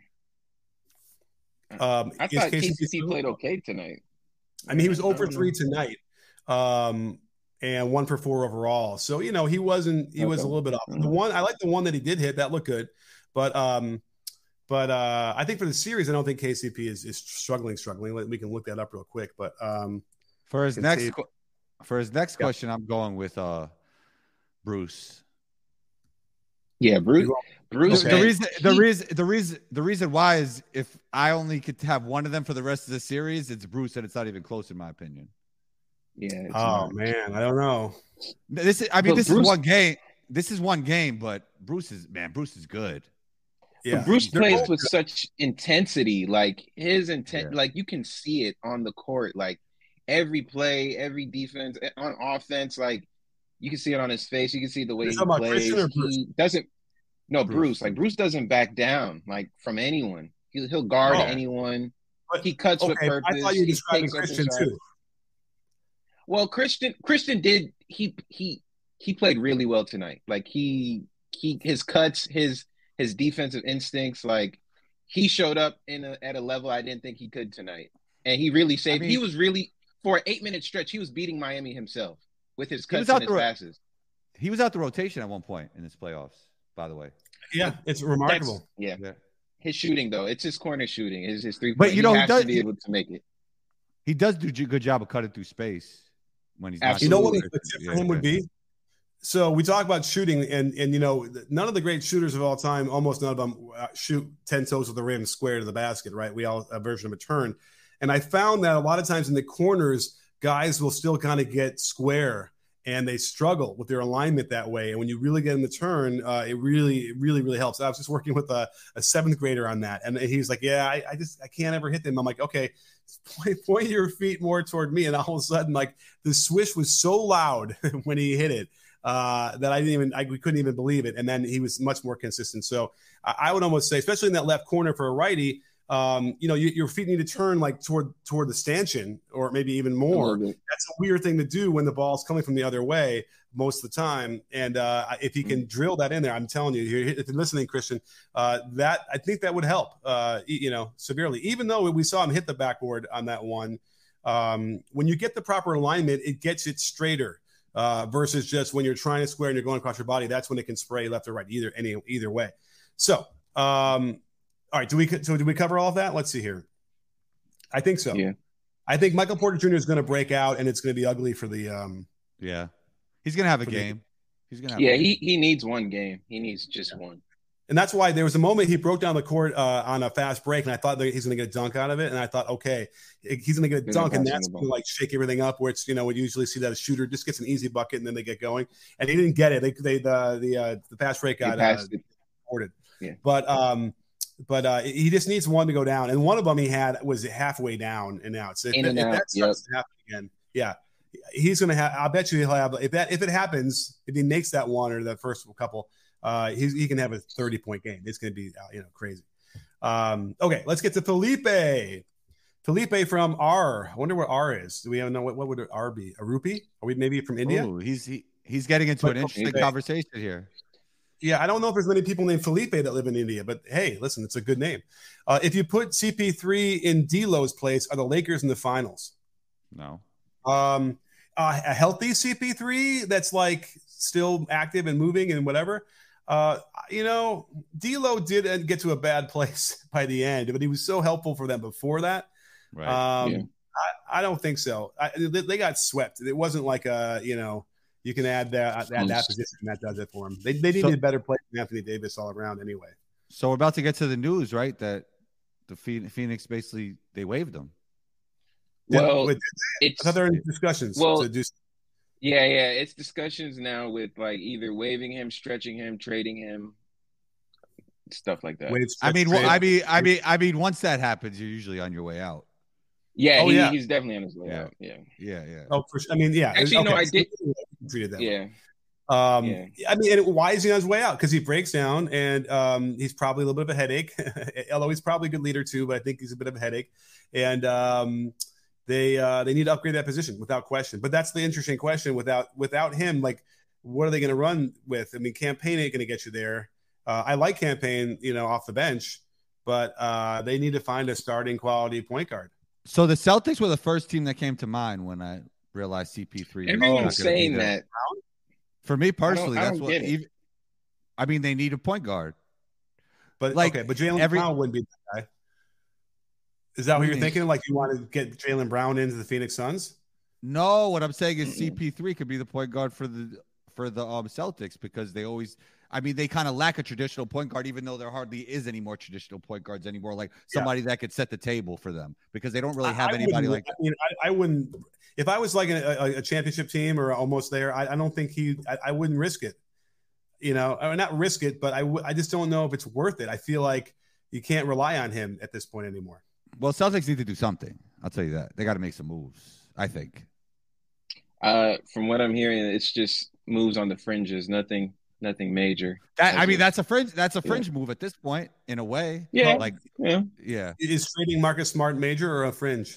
S5: Um,
S6: I thought K C P played okay tonight.
S5: I mean, he was zero for three tonight, um, and one for four overall. So you know, he wasn't. He okay. was a little bit off. The one I like the one that he did hit that looked good, but um, but uh, I think for the series, I don't think K C P is, is struggling. Struggling. We can look that up real quick. But um,
S4: for his next qu- for his next yeah. question, I'm going with uh, Bruce.
S6: Yeah, Bruce. Bruce.
S4: Okay. The reason, the reason, the reason, the reason why is if I only could have one of them for the rest of the series, it's Bruce, and it's not even close in my opinion.
S6: Yeah.
S5: Oh not. man, I don't know.
S4: This is, I mean,
S6: but
S4: this
S6: Bruce,
S4: is one game. This is one game, but Bruce is man. Bruce is good.
S6: Yeah. But Bruce They're plays with good. such intensity. Like his intent, yeah. like you can see it on the court. Like every play, every defense on offense, like. You can see it on his face. You can see the way he plays. He doesn't. No, Bruce. Bruce. Like Bruce doesn't back down like from anyone. He'll he'll guard oh. anyone. But, he cuts okay, with purpose.
S5: I thought you were describing Christian too.
S6: Well, Christian Christian did he he he played really well tonight. Like he he his cuts, his his defensive instincts. Like he showed up in a, at a level I didn't think he could tonight, and he really saved. I mean, he was really for an eight minute stretch. He was beating Miami himself. With his cuts and his ro- passes.
S4: He was out the rotation at one point in his playoffs, by the way.
S5: Yeah, it's remarkable.
S6: Yeah. yeah. His shooting, though, it's his corner shooting. His, his three-point.
S4: But, you know,
S6: he,
S4: he
S6: has
S4: does,
S6: to be able to make it.
S4: He does do a good job of cutting through space when he's not.
S5: You know what the tip for him would be? So we talk about shooting, and, and, you know, none of the great shooters of all time, almost none of them shoot ten toes with the rim square to the basket, right? We all a version of a turn. And I found that a lot of times in the corners, guys will still kind of get square and they struggle with their alignment that way. And when you really get in the turn, uh, it really, really, really helps. I was just working with a, a seventh grader on that. And he was like, yeah, I, I just, I can't ever hit them. I'm like, okay, point, point your feet more toward me. And all of a sudden, like the swish was so loud when he hit it uh, that I didn't even, I, we couldn't even believe it. And then he was much more consistent. So I, I would almost say, especially in that left corner for a righty, um, you know, you, your feet need to turn like toward toward the stanchion or maybe even more. That's a weird thing to do when the ball's coming from the other way most of the time. And uh, if you can drill that in there, I'm telling you, if you're listening, Christian, uh, that I think that would help, uh, you know, severely. Even though we saw him hit the backboard on that one, um, when you get the proper alignment, it gets it straighter uh, versus just when you're trying to square and you're going across your body. That's when it can spray left or right, either any either way. So. Um, All right, do we so do we cover all of that? Let's see here. I think so.
S6: Yeah.
S5: I think Michael Porter Junior is going to break out, and it's going to be ugly for the. Um,
S4: yeah, he's going to have a game.
S6: The,
S4: he's going to.
S6: Yeah,
S4: he
S6: he needs one game. He needs just one.
S5: And that's why there was a moment he broke down the court uh, on a fast break, and I thought that he's going to get a dunk out of it. And I thought, okay, he's going to get a dunk, and that's going to like shake everything up. Where it's, you know, we usually see that a shooter just gets an easy bucket and then they get going, and he didn't get it. They they the the uh, the fast break got uh, recorded.
S6: Yeah.
S5: But um, but uh, he just needs one to go down, and one of them he had was halfway down and out. So if,
S6: In and
S5: if
S6: out,
S5: that starts
S6: yep.
S5: to happen again, yeah. He's going to have. I bet you he'll have. If that if it happens, if he makes that one or the first couple, uh, he he can have a thirty point game. It's going to be you know crazy. Um, okay, let's get to Felipe. Felipe from R. I wonder what R is. Do we know what what would R be? A rupee? Are we maybe from India?
S4: Ooh, he's he, he's getting into
S5: But
S4: an interesting
S5: Felipe.
S4: conversation here.
S5: Yeah, I don't know if there's many people named Felipe that live in India, but hey, listen, it's a good name. Uh, if you put C P three in D'Lo's place, are the Lakers in the finals?
S4: No.
S5: Um, uh, a healthy C P three that's like still active and moving and whatever. Uh, you know, D'Lo did get to a bad place by the end, but he was so helpful for them before that.
S4: Right.
S5: Um,
S6: Yeah.
S5: I, I don't think so. I, they, they got swept. It wasn't like a, you know, you can add that add that position and that does it for them. They they needed
S4: So-
S5: better play than Anthony Davis all around anyway.
S4: So we're about to get to the news, right? That the Phoen- Phoenix basically they waived him.
S6: Well,
S5: With-
S6: it's
S5: I thought there were discussions
S6: Well,
S5: to do.
S6: yeah, yeah. It's discussions now with like either waiving him, stretching him, trading him, stuff like that.
S5: Wade
S4: I mean, well,
S5: trade.
S4: I mean, I mean, I mean, once that happens, you're usually on your way out.
S6: Yeah,
S5: Oh,
S6: he,
S5: yeah.
S6: he's definitely on his way
S4: Yeah.
S6: out. Yeah,
S4: Yeah, yeah.
S5: Oh, for sure. I mean, yeah.
S6: Actually, no, I did-
S5: treated that. way.
S6: yeah.
S5: Um,
S6: Yeah.
S5: I mean, and why is he on his way out? Because he breaks down, and um, he's probably a little bit of a headache. Although he's probably a good leader too, but I think he's a bit of a headache. And um, they uh, they need to upgrade that position without question. But that's the interesting question. Without without him, like, what are they going to run with? I mean, Campaign ain't going to get you there. Uh, I like Campaign, you know, off the bench, but uh, they need to find a starting quality point guard.
S4: So the Celtics were the first team that came to mind when I realized C P three. was not
S6: Everyone's
S4: gonna be
S6: saying
S4: there.
S6: that.
S4: For me personally,
S6: I
S4: that's
S6: don't
S4: what.
S6: get it.
S4: Even, I mean, they need a point guard.
S5: But
S4: Like,
S5: okay, but Jalen
S4: every-
S5: Brown wouldn't be that guy. Is that what
S4: What do
S5: you're
S4: you mean?
S5: thinking? Like you want to get Jalen Brown into the Phoenix Suns?
S4: No, what I'm saying is C P three could be the point guard for the for the um, Celtics because they always. I mean, they kind of lack a traditional point guard, even though there hardly is any more traditional point guards anymore. Like somebody that could set the table for them because they don't really have
S5: I- I
S4: anybody
S5: wouldn't-
S4: like.
S5: I mean, I, I wouldn't. If I was like a, a, a championship team or almost there, I, I don't think he. I, I wouldn't risk it. You know, or not risk it, but I, w- I just don't know if it's worth it. I feel like you can't rely on him at this point anymore.
S4: Well, Celtics need to do something. I'll tell you that they got to make some moves. I think.
S6: Uh, from what I'm hearing, it's just moves on the fringes. Nothing, nothing major.
S4: That, I
S6: That's
S4: mean,
S6: it.
S4: that's a fringe. That's a
S6: Yeah.
S4: fringe move at this point, in a way.
S6: Yeah.
S4: Like,
S6: Yeah.
S4: yeah.
S5: Is trading Marcus Smart major or a fringe?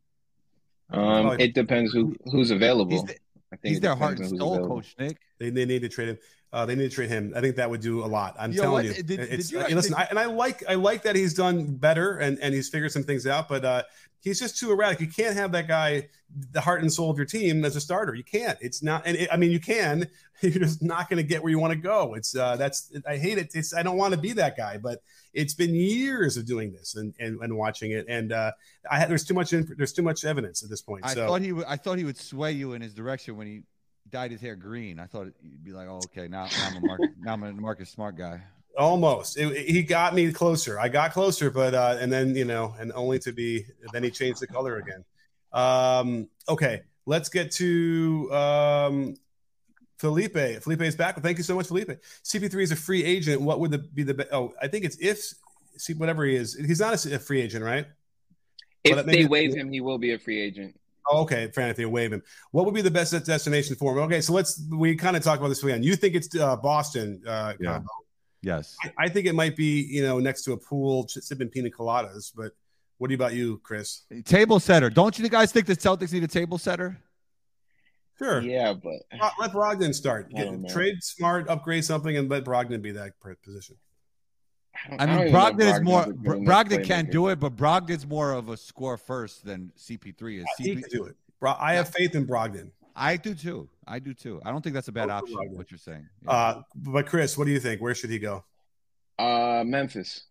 S6: Um,
S5: Probably-
S6: it depends who who's available.
S4: He's, the,
S6: I think
S4: he's
S6: it
S4: their
S6: depends
S4: heart
S6: on
S4: and
S6: who's
S4: soul,
S6: available.
S4: Coach Nick.
S5: They, they need to trade him. Uh, they need to trade him. I think that would do a lot. I'm
S4: Yo,
S5: telling
S4: what-
S5: you.
S4: did-
S5: it's,
S4: did you
S5: uh,
S4: actually-
S5: listen, I, and I like I like that he's done better and, and he's figured some things out. But uh, he's just too erratic. You can't have that guy, the heart and soul of your team, as a starter. You can't. It's not. And it, I mean, you can. You're just not going to get where you want to go. It's uh, that's. I hate it. It's, I don't want to be that guy. But it's been years of doing this and and, and watching it. And uh, I had, there's too much. Inf- there's too much evidence at this point.
S4: I
S5: so.
S4: thought he would. I thought he would sway you in his direction when he dyed his hair green. I thought you'd be like, "Oh, okay, now, now I'm a Marcus, now I'm a Marcus Smart guy."
S5: Almost. It, it- he got me closer. I got closer, but uh, and then you know, and only to be then he changed the color again. Um, okay, let's get to um, Felipe. Felipe is back. Thank you so much, Felipe. C P three is a free agent. What would the, be the? be- Oh, I think it's if see whatever he is. He's not a, a free agent, right? Well,
S6: If
S5: that
S6: they
S5: maybe-
S6: waive him, he will be a free agent.
S5: Oh, okay, fair enough. They waive him. What would be the best destination for him? Okay, so let's we kind of talked about this again. You think it's uh, Boston? Uh,
S4: Yeah.
S5: combo.
S4: Yes.
S5: I, I think it might be, you know, next to a pool, ch- sipping pina coladas. But what about you, Chris?
S4: Table setter. Don't you guys think the Celtics need a table setter?
S5: Sure.
S6: Yeah, but
S5: Bro- Let Brogdon start.
S6: I don't
S5: Get,
S6: know.
S5: trade Smart, upgrade something, and let Brogdon be that per- position.
S6: don't-
S4: I
S6: don't
S4: mean,
S6: even know if
S4: Brogdon is more.
S6: would
S4: Bro-
S6: be enough
S4: Brogdon can
S6: playmaker.
S4: do it, but Brogdon's more of a score first than C P three is.
S5: He
S4: C P
S5: can do it. Bro, I have faith in Brogdon.
S4: I do too. I do too. I don't think that's a bad
S5: Go for
S4: option.
S5: Brogdon.
S4: What you're saying? Yeah.
S5: Uh, but Chris, what do you think? Where should he go?
S6: Uh, Memphis.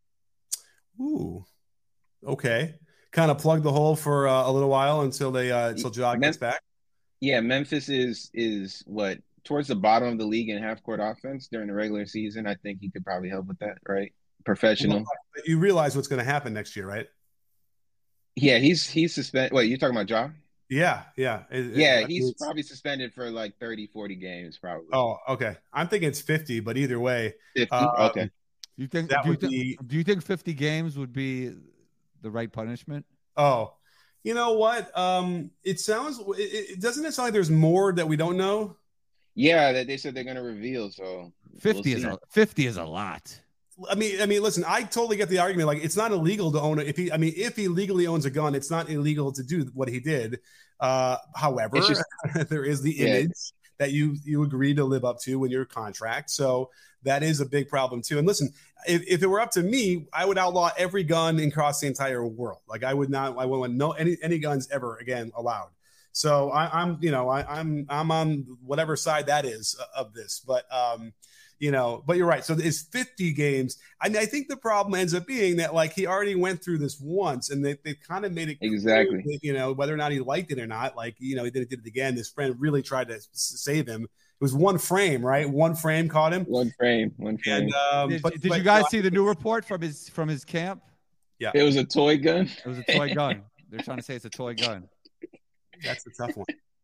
S5: Ooh, okay. Kind of plug the hole for uh, a little while until they uh, until Jog
S6: Mem-
S5: gets back.
S6: Yeah, Memphis is is what towards the bottom of the league in half court offense during the regular season. I think he could probably help with that, right? Professional.
S5: Well, you realize what's going to happen next year, right?
S6: Yeah, he's he's suspended. Wait, you're talking about Ja?
S5: Yeah, yeah. It,
S6: yeah,
S5: it,
S6: he's probably suspended for like thirty, forty games, probably.
S5: Oh, okay. I'm thinking it's fifty, but either way.
S6: fifty?
S5: Um,
S6: okay.
S4: You think
S5: that
S4: do you,
S5: would
S4: th-
S5: be,
S4: do you think fifty games would be the right punishment?
S5: Oh, you know what? Um, it sounds. It, it doesn't it sound like there's more that we don't know?
S6: Yeah, that they said they're going to reveal. So
S4: fifty
S6: we'll
S4: is a fifty is a lot.
S5: I mean, I mean, listen. I totally get the argument. Like, it's not illegal to own it. If he, I mean, if he legally owns a gun, it's not illegal to do what he did. Uh, however, just, there is the image yeah. that you you agree to live up to in your contract. So that is a big problem too. And listen, if, if it were up to me, I would outlaw every gun across the entire world. Like, I would not. I wouldn't want no any any guns ever again allowed. So I, I'm, you know, I, I'm I'm on whatever side that is of this, but. um You know, but you're right. So it's fifty games. I mean, I think the problem ends up being that, like, he already went through this once, and they they kind of made it
S6: exactly.
S5: That, you know, whether or not he liked it or not. Like, you know, he did, did it again. His friend really tried to save him. It was one frame, right? One frame caught him.
S6: One frame. One frame.
S5: And, um,
S4: did
S5: but,
S4: did
S5: but,
S4: you guys see the new report from his from his camp?
S5: Yeah,
S6: it was a toy gun.
S4: It was a toy gun. They're trying to say it's a toy gun.
S5: That's the tough one.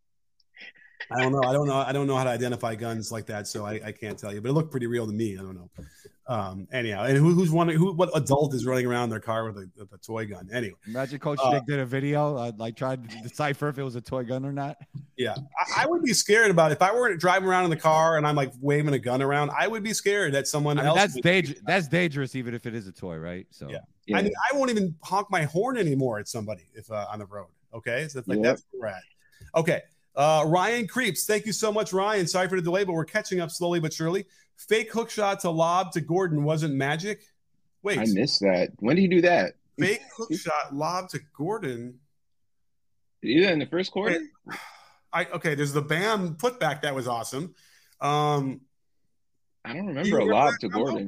S5: I don't know. I don't know. I don't know how to identify guns like that, so I, I can't tell you. But it looked pretty real to me. I don't know. Um, anyhow, and who, who's one? Who? What adult is running around their car with a, with a toy gun? Anyway,
S4: imagine Coach
S5: uh,
S4: Nick did a video, uh, like trying to decipher if it was a toy gun or not.
S5: Yeah, I, I would be scared about it. If I were driving around in the car and I'm like waving a gun around, I would be scared that someone
S4: I mean,
S5: else.
S4: That's dangerous. That's dangerous, even if it is a toy, right? So
S5: yeah.
S6: yeah.
S5: I mean, I won't even honk my horn anymore at somebody if uh, on the road. Okay, so it's like
S6: yeah.
S5: that's where we're at. Okay. Uh, Ryan Creeps, thank you so much, Ryan. Sorry for the delay, but we're catching up slowly but surely. Fake hook shot to lob to Gordon wasn't magic. Wait,
S6: I missed that. When did he do that?
S5: Fake hook shot lob to Gordon.
S6: Did he do that in the first quarter?
S5: I okay. There's the Bam putback that was awesome. Um,
S6: I don't remember a lob to Gordon.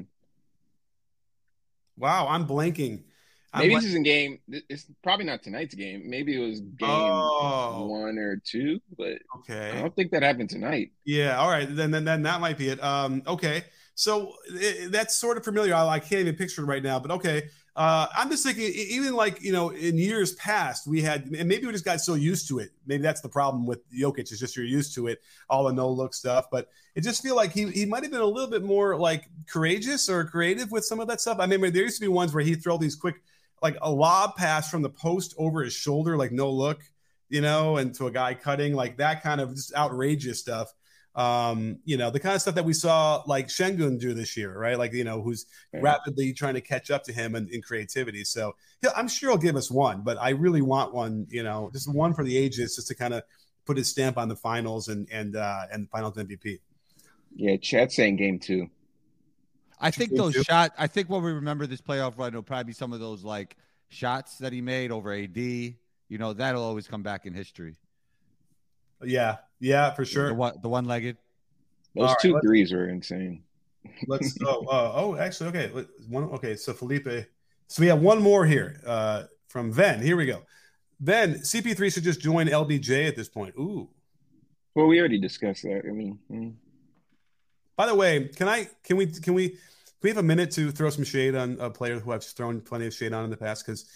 S5: Wow, I'm blanking.
S6: Maybe
S5: I'm
S6: this is in game. It's probably not tonight's game. Maybe it was game
S5: oh,
S6: one or two, but
S5: okay.
S6: I don't think that happened tonight.
S5: Yeah. All right. Then, then, then that might be it. Um, okay. So it, that's sort of familiar. I, I can't even picture it right now, but okay. Uh, I'm just thinking, even like, you know, in years past, we had, and maybe we just got so used to it. Maybe that's the problem with Jokic, is just you're used to it, all the no look stuff. But it just feel like he he might have been a little bit more like courageous or creative with some of that stuff. I mean, there used to be ones where he'd throw these quick, like a lob pass from the post over his shoulder, like no look, you know, and to a guy cutting, like that kind of just outrageous stuff. Um, you know, the kind of stuff that we saw like Şengün do this year, right? Like, you know, who's yeah. rapidly trying to catch up to him in, in creativity. So I'm sure he'll give us one, but I really want one, you know, just one for the ages, just to kind of put his stamp on the finals and, and, uh, and finals M V P.
S6: Yeah. Chat's saying game two.
S4: I think those shots, I think when we remember this playoff run, it'll probably be some of those like shots that he made over A D. You know, that'll always come back in history.
S5: Yeah. Yeah, for sure.
S4: The one, the one-legged.
S6: Those right, two threes were insane.
S5: Let's oh, uh, oh, actually, okay. One, okay, so Felipe. So we have one more here uh, from Ven. Here we go. Ven, C P three should just join L B J at this point. Ooh.
S6: Well, we already discussed that. I mean, mm.
S5: By the way, can I can we can we can we have a minute to throw some shade on a player who I've thrown plenty of shade on in the past? Because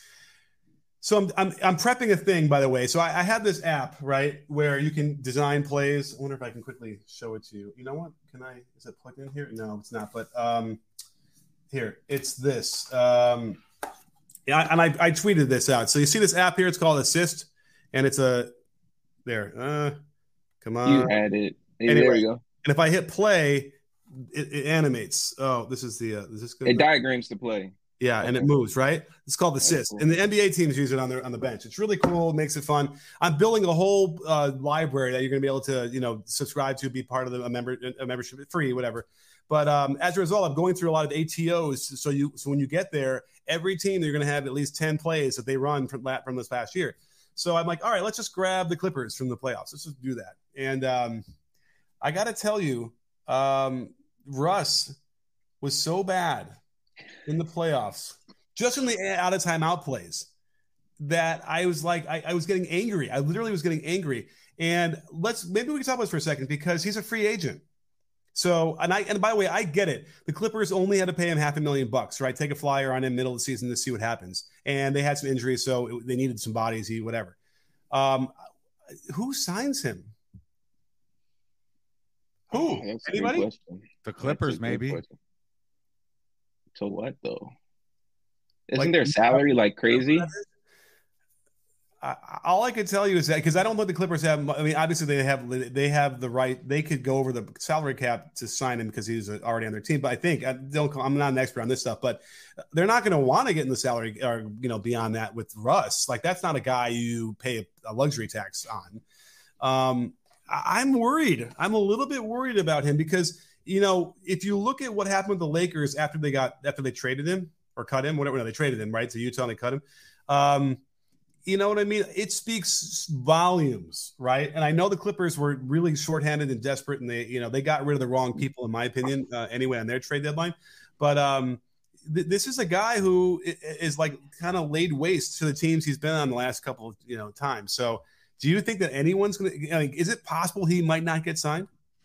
S5: so I'm, I'm I'm prepping a thing, by the way. So I, I have this app, right, where you can design plays. I wonder if I can quickly show it to you. You know what? Can I? Is it plugged in here? No, it's not. But um, here, it's this. Um, yeah, and I, I tweeted this out. So you see this app here? It's called Assist, and it's a there. Uh, come on.
S6: You had it. Hey,
S5: anyway,
S6: there we go.
S5: And if I hit play, it, it animates. Oh, this is the. Uh, is this good?
S6: It diagrams the play.
S5: Yeah,
S6: okay.
S5: And it moves, right? It's called Assist.
S6: Cool.
S5: And the N B A teams use it on their on the bench. It's really cool, makes it fun. I'm building a whole uh, library that you're going to be able to, you know, subscribe to, be part of the, a member a membership, free, whatever. But um, as a result, I'm going through a lot of A T Os. So you so when you get there, every team they're going to have at least ten plays that they run from from this past year. So I'm like, all right, let's just grab the Clippers from the playoffs. Let's just do that. And um, I got to tell you, um, Russ was so bad in the playoffs, just in the out of timeout plays, that I was like, I, I was getting angry. I literally was getting angry. And let's maybe we can talk about this for a second because he's a free agent. So, and I, and by the way, I get it. The Clippers only had to pay him half a million bucks, right? Take a flyer on him middle of the season to see what happens. And they had some injuries, so it, they needed some bodies, he whatever. Um, who signs him? Who?
S6: Oh,
S5: Anybody?
S4: The Clippers, maybe.
S6: Question. To what though? Isn't
S5: Like,
S6: their salary like crazy?
S5: I, all I could tell you is that because I don't think the Clippers have. I mean, obviously they have they have the right. They could go over the salary cap to sign him because he's already on their team. But I think I don't. I'm not an expert on this stuff, but they're not going to want to get in the salary or you know beyond that with Russ. Like that's not a guy you pay a luxury tax on. Um, I'm worried. I'm a little bit worried about him because you know if you look at what happened with the Lakers after they got after they traded him or cut him, whatever no, they traded him right to Utah and they cut him. Um, You know what I mean? It speaks volumes, right? And I know the Clippers were really shorthanded and desperate, and they, you know, they got rid of the wrong people, in my opinion, uh, anyway, on their trade deadline. But um, th- this is a guy who is like kind of laid waste to the teams he's been on the last couple of you know times. So, do you think that anyone's going to? I mean, is it possible he might not get signed?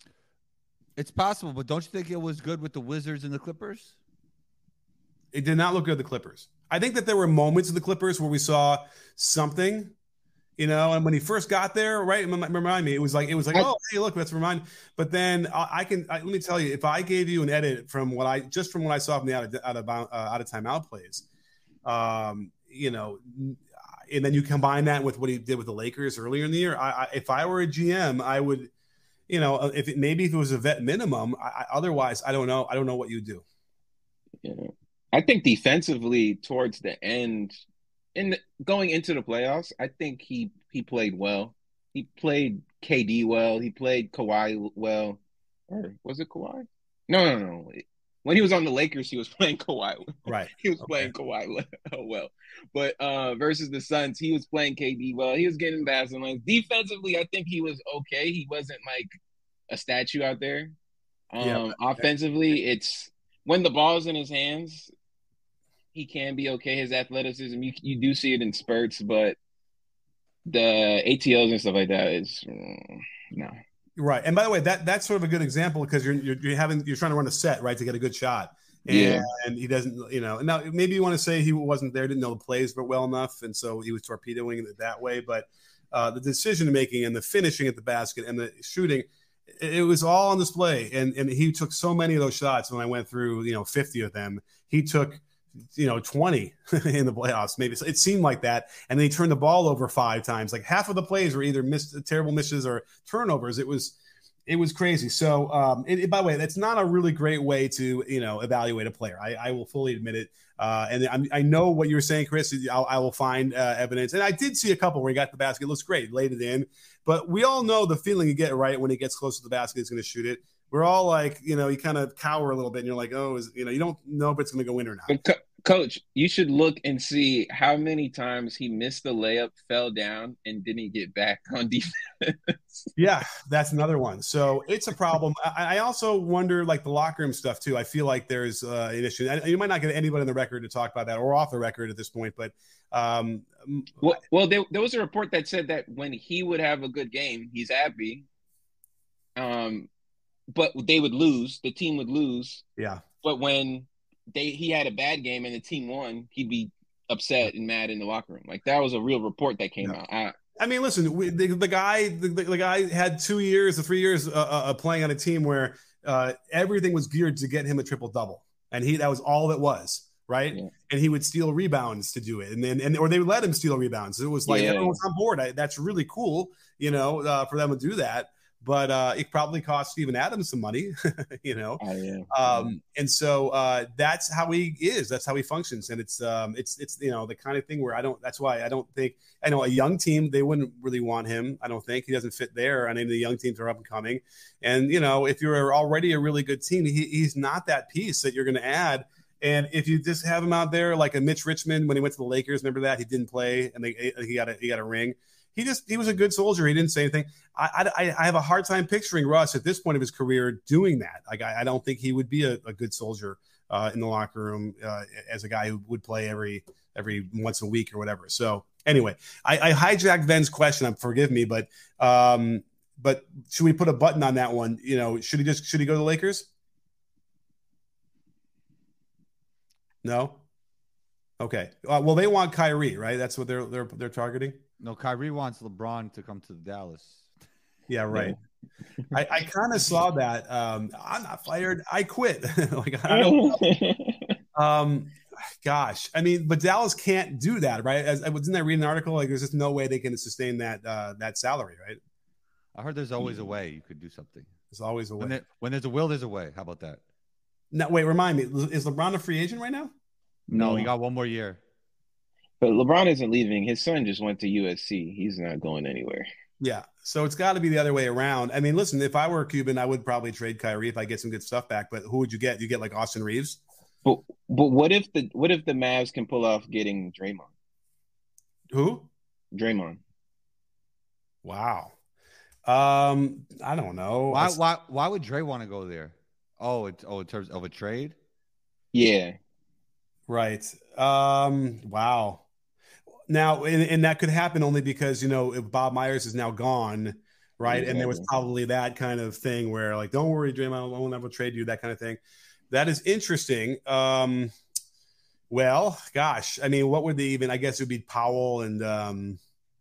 S4: It's possible, but don't you think it was good with the Wizards and the Clippers?
S5: It did not look good with the Clippers. I think that there were moments of the Clippers where we saw something, you know, and when he first got there, right, remind me, it was like, it was like, oh, hey, look, let's remind. But then I, I can, I, let me tell you, if I gave you an edit from what I, just from what I saw from the out of, out of, uh, out of timeout plays, um, you know, and then you combine that with what he did with the Lakers earlier in the year, I, I, if I were a G M, I would, you know, if it, maybe if it was a vet minimum, I, I, otherwise, I don't know. I don't know what you do.
S6: Yeah. I think defensively towards the end, in the, going into the playoffs, I think he he played well. He played K D well. He played Kawhi well. Or was it Kawhi? No, no, no. When he was on the Lakers, he was playing Kawhi.
S5: Right.
S6: He was
S5: okay.
S6: playing Kawhi well. But uh, versus the Suns, he was playing K D well. He was getting basket lines. Defensively, I think he was okay. He wasn't like a statue out there. Um, yeah, offensively, it's when the ball's in his hands, he can be okay. His athleticism, you you do see it in spurts, but the A T Os and stuff like that is mm, no.
S5: Right. And by the way, that that's sort of a good example because you're you're, you're having you're trying to run a set, right, to get a good shot. And,
S6: yeah.
S5: and he doesn't, you know. Now maybe you want to say he wasn't there, didn't know the plays but well enough, and so he was torpedoing it that way. But uh, the decision making and the finishing at the basket and the shooting, it was all on display. And and he took so many of those shots when I went through, you know, fifty of them. He took, you know, twenty in the playoffs. Maybe it seemed like that. And then he turned the ball over five times. Like half of the plays were either missed, terrible misses or turnovers. It was, it was crazy. So, um, it, it, by the way, that's not a really great way to, you know, evaluate a player. I, I will fully admit it. Uh, and I, I know what you were saying, Chris. I'll, I will find uh, evidence. And I did see a couple where he got the basket. It looks great. Laid it in. But we all know the feeling you get, right, when he gets close to the basket, he's going to shoot it. We're all like, you know, you kind of cower a little bit and you're like, oh, is, you know, you don't know if it's going to go in or not.
S6: But co- Coach, you should look and see how many times he missed the layup, fell down, and didn't get back on defense.
S5: Yeah, that's another one. So it's a problem. I, I also wonder, like, the locker room stuff, too. I feel like there's uh, an issue. You might not get anybody on the record to talk about that or off the record at this point, but um,
S6: well, well there, there was a report that said that when he would have a good game, he's happy. Um, but they would lose. The team would lose.
S5: Yeah.
S6: But when they he had a bad game and the team won, he'd be upset and mad in the locker room. Like that was a real report that came yeah. out. I,
S5: I mean, listen, we, the, the guy the, the guy had two years or three years uh, uh, playing on a team where uh, everything was geared to get him a triple double, and he that was all it was, right? Yeah. And he would steal rebounds to do it, and then and or they would let him steal rebounds. It was like yeah. everyone was on board. I, that's really cool, you know, uh, for them to do that. But uh, it probably cost Steven Adams some money, you know.
S6: Oh, yeah.
S5: Um, and so uh, that's how he is. That's how he functions. And it's um, it's it's you know the kind of thing where I don't. That's why I don't think I know a young team they wouldn't really want him. I don't think he doesn't fit there. I mean, the young teams are up and coming. And you know, if you're already a really good team, he, he's not that piece that you're going to add. And if you just have him out there like a Mitch Richmond when he went to the Lakers, remember that he didn't play and they he got a he got a ring. He just he was a good soldier. He didn't say anything. I, I I have a hard time picturing Russ at this point of his career doing that. Like I, I don't think he would be a, a good soldier uh, in the locker room uh, as a guy who would play every every once a week or whatever. So Anyway, I, I hijacked Ben's question. Forgive me, but um, but should we put a button on that one? You know, should he just should he go to the Lakers? No. Okay. Uh, well, they want Kyrie, right? That's what they're they're they're targeting.
S4: No, Kyrie wants LeBron to come to Dallas.
S5: Yeah, right. I, I kind of saw that. Um, I'm not fired. I quit. Like I don't know. Um, gosh, I mean, but Dallas can't do that, right? As I wasn't I reading an article like there's just no way they can sustain that uh, that salary, right?
S4: I heard there's always a way you could do something.
S5: There's always a way.
S4: When, there, when there's a will, there's a way. How about that?
S5: No, wait, remind me. Is LeBron a free agent right now?
S4: No, he got one more year.
S6: But LeBron isn't leaving. His son just went to U S C. He's not going anywhere.
S5: Yeah. So it's got to be the other way around. I mean, listen, if I were Cuban, I would probably trade Kyrie if I get some good stuff back. But who would you get? You get like Austin Reeves?
S6: But but what if the what if the Mavs can pull off getting Draymond?
S5: Who?
S6: Draymond.
S5: Wow. Um, I don't know.
S4: Why why why would Dre want to go there? Oh, it's oh in terms of a trade?
S6: Yeah.
S5: Right. Um, wow. Now, and, and that could happen only because, you know, if Bob Myers is now gone, right?
S6: Exactly.
S5: And there was probably that kind of thing where like, don't worry, Draymond, I won't ever trade you, that kind of thing. That is interesting. Um, well, gosh, I mean, what would they even, I guess it would be Powell and, um,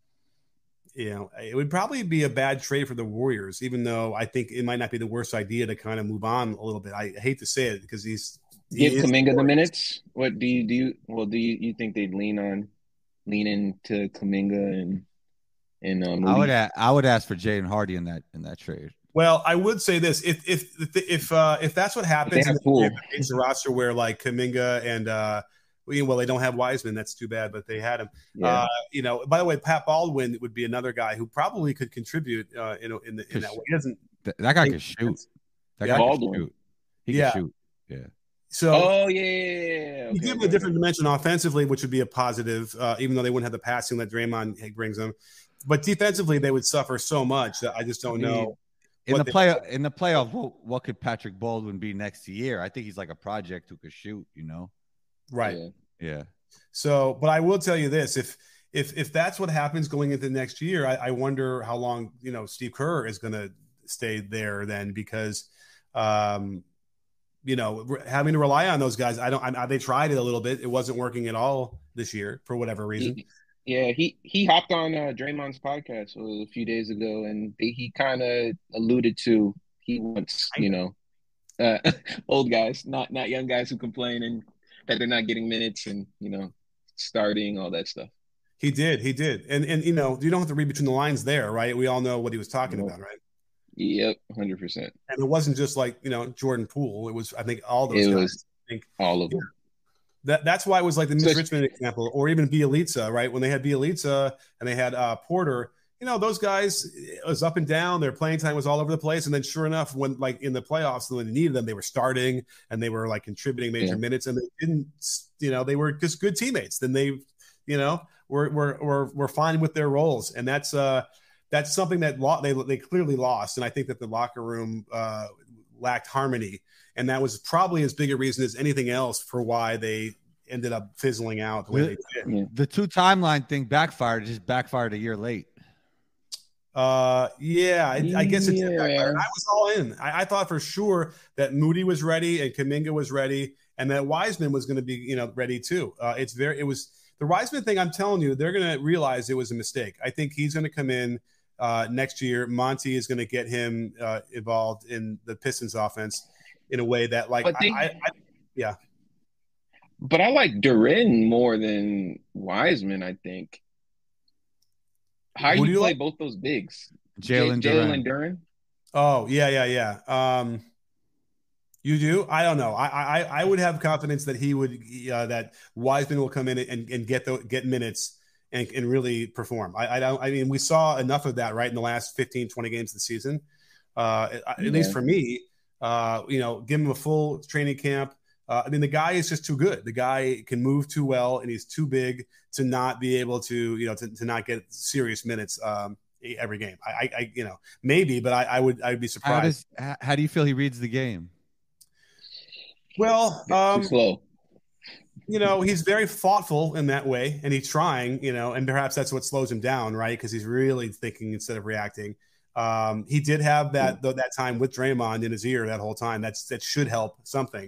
S5: you know, it would probably be a bad trade for the Warriors, even though I think it might not be the worst idea to kind of move on a little bit. I hate to say it because he's, he
S6: Give Kuminga the minutes. What do you do? You, well, do you, you think they'd lean on, lean into Kuminga and and um,
S4: I would a, I would ask for Jaden Hardy in that in that trade.
S5: Well, I would say this: if if if if, uh, if that's what happens, in the roster where like Kuminga and uh, well, they don't have Wiseman. That's too bad, but they had him. Yeah. Uh, you know. By the way, Pat Baldwin would be another guy who probably could contribute uh, in in, the, in that way. He doesn't.
S4: That, that guy can shoot. That
S5: yeah.
S4: guy Baldwin. can shoot. He
S5: yeah.
S4: can shoot. Yeah.
S5: So,
S6: oh yeah, okay,
S5: you give him a different dimension offensively, which would be a positive, uh, even though they wouldn't have the passing that Draymond brings them. But defensively, they would suffer so much that I just don't I mean, know.
S4: In the play, in the playoff, what, what could Patrick Baldwin be next year? I think he's like a project who could shoot. You know,
S5: right?
S6: Yeah.
S4: yeah.
S5: So, but I will tell you this: if if if that's what happens going into next year, I, I wonder how long you know Steve Kerr is going to stay there then, because. Um, You know, having to rely on those guys. I don't. I, they tried it a little bit. It wasn't working at all this year for whatever reason.
S6: He, yeah, he he hopped on uh, Draymond's podcast a few days ago, and they, he kind of alluded to he wants you know uh, old guys, not not young guys who complain and that they're not getting minutes and you know starting all that stuff.
S5: He did. He did. And and you know you don't have to read between the lines there, right? We all know what he was talking
S6: nope.
S5: about, right?
S6: Yep, one hundred percent.
S5: And it wasn't just like, you know, Jordan Poole. It was, I think, all those
S6: it
S5: guys.
S6: Was
S5: I think,
S6: all of them.
S5: Yeah. That, that's why it was like the Mitch so, Richmond example, or even Bielitsa, right? When they had Bielitsa and they had uh, Porter, you know, those guys, it was up and down. Their playing time was all over the place. And then sure enough, when like in the playoffs, when they needed them, they were starting and they were like contributing major yeah. minutes and they didn't, you know, they were just good teammates. Then they, you know, were, were, were, were fine with their roles. And that's, uh, That's something that lo- they they clearly lost, and I think that the locker room uh, lacked harmony, and that was probably as big a reason as anything else for why they ended up fizzling out the way
S4: the,
S5: they did.
S4: The two timeline thing backfired; it just backfired a year late.
S5: Uh, yeah, I, I guess it
S6: yeah.
S5: did backfire. I was all in. I, I thought for sure that Moody was ready and Kuminga was ready, and that Wiseman was going to be you know ready too. Uh, it's very it was the Wiseman thing. I'm telling you, they're going to realize it was a mistake. I think he's going to come in. Uh, next year, Monty is going to get him uh, involved in the Pistons offense in a way that, like,
S6: they,
S5: I, I, yeah.
S6: But I like Duren more than Wiseman. I think. How do you, you play like? both those bigs?
S4: Jalen
S6: Jalen Duren.
S5: Oh yeah, yeah, yeah. Um, you do? I don't know. I, I, I would have confidence that he would uh, that Wiseman will come in and, and get the get minutes. And, and really perform. I, I don't. I mean, we saw enough of that, right, in the last fifteen, twenty games of the season. Uh, at
S6: yeah.
S5: least for me, uh, you know, give him a full training camp. Uh, I mean, the guy is just too good. The guy can move too well, and he's too big to not be able to, you know, to, to not get serious minutes um, every game. I, I, you know, maybe, but I, I would, I would be surprised.
S4: How, does, how do you feel he reads the game?
S5: Well, um,
S6: too slow.
S5: you know, he's very thoughtful in that way, and he's trying, you know, and perhaps that's what slows him down, right? Because he's really thinking instead of reacting. Um, he did have that though that time with Draymond in his ear that whole time. That's that should help something.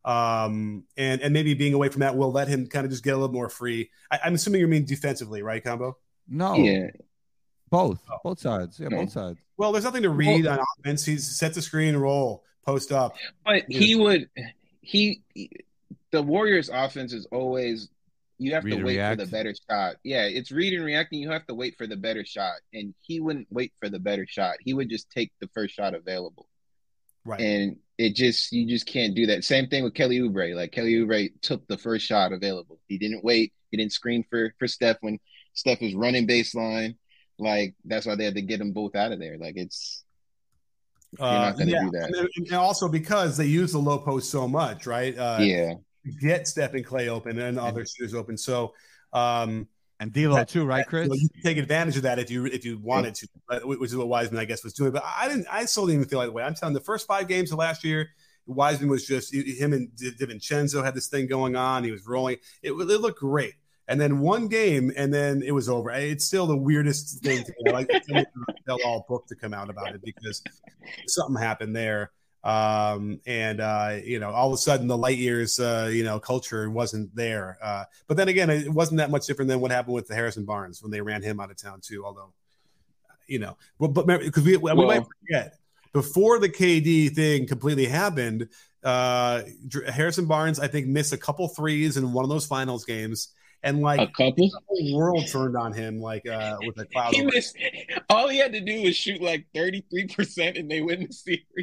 S5: Um, and and maybe being away from that will let him kind of just get a little more free. I, I'm assuming you mean defensively, right, Combo?
S4: No,
S6: Yeah.
S4: both,
S5: Oh.
S4: both sides. Yeah,
S6: No.
S4: both sides.
S5: Well, there's nothing to read on offense. He's set the screen, roll, post up.
S6: But he would he the Warriors offense is always you have
S4: Read
S6: to
S4: and
S6: wait
S4: react.
S6: for the better shot. Yeah, it's read and reacting. You have to wait for the better shot. And he wouldn't wait for the better shot. He would just take the first shot available.
S5: Right.
S6: And it just you just can't do that. Same thing with Kelly Oubre. Like Kelly Oubre took the first shot available. He didn't wait. He didn't screen for for Steph when Steph was running baseline. Like that's why they had to get them both out of there. Like it's you're
S5: Uh,
S6: not going to
S5: yeah.
S6: do that.
S5: And, and also because they use the low post so much, right? Uh,
S6: yeah.
S5: Get Steph and Clay open and other shooters open. So, um,
S4: And D'Lo too, right,
S5: you
S4: Chris?
S5: know, you can take advantage of that if you if you wanted to, uh, which is what Wiseman, I guess, was doing. But I didn't. I still didn't even feel like the way I'm telling. The first five games of last year, Wiseman was just him and DiVincenzo had this thing going on. He was rolling. It, it looked great. And then one game, and then it was over. It's still the weirdest thing. To me. I like to tell all book to come out about it because something happened there. Um, and, uh, you know, all of a sudden the light years, uh, you know, culture wasn't there. Uh, but then again, it wasn't that much different than what happened with the Harrison Barnes when they ran him out of town too. Although, you know, but, but because we, we
S6: Well,
S5: might forget before the K D thing completely happened, uh, Harrison Barnes, I think, missed a couple threes in one of those finals games. And like
S6: A couple?
S5: the whole world turned on him, like uh, with a cloud.
S6: He
S5: over
S6: missed, all he had to do was shoot like thirty-three percent and they win the series.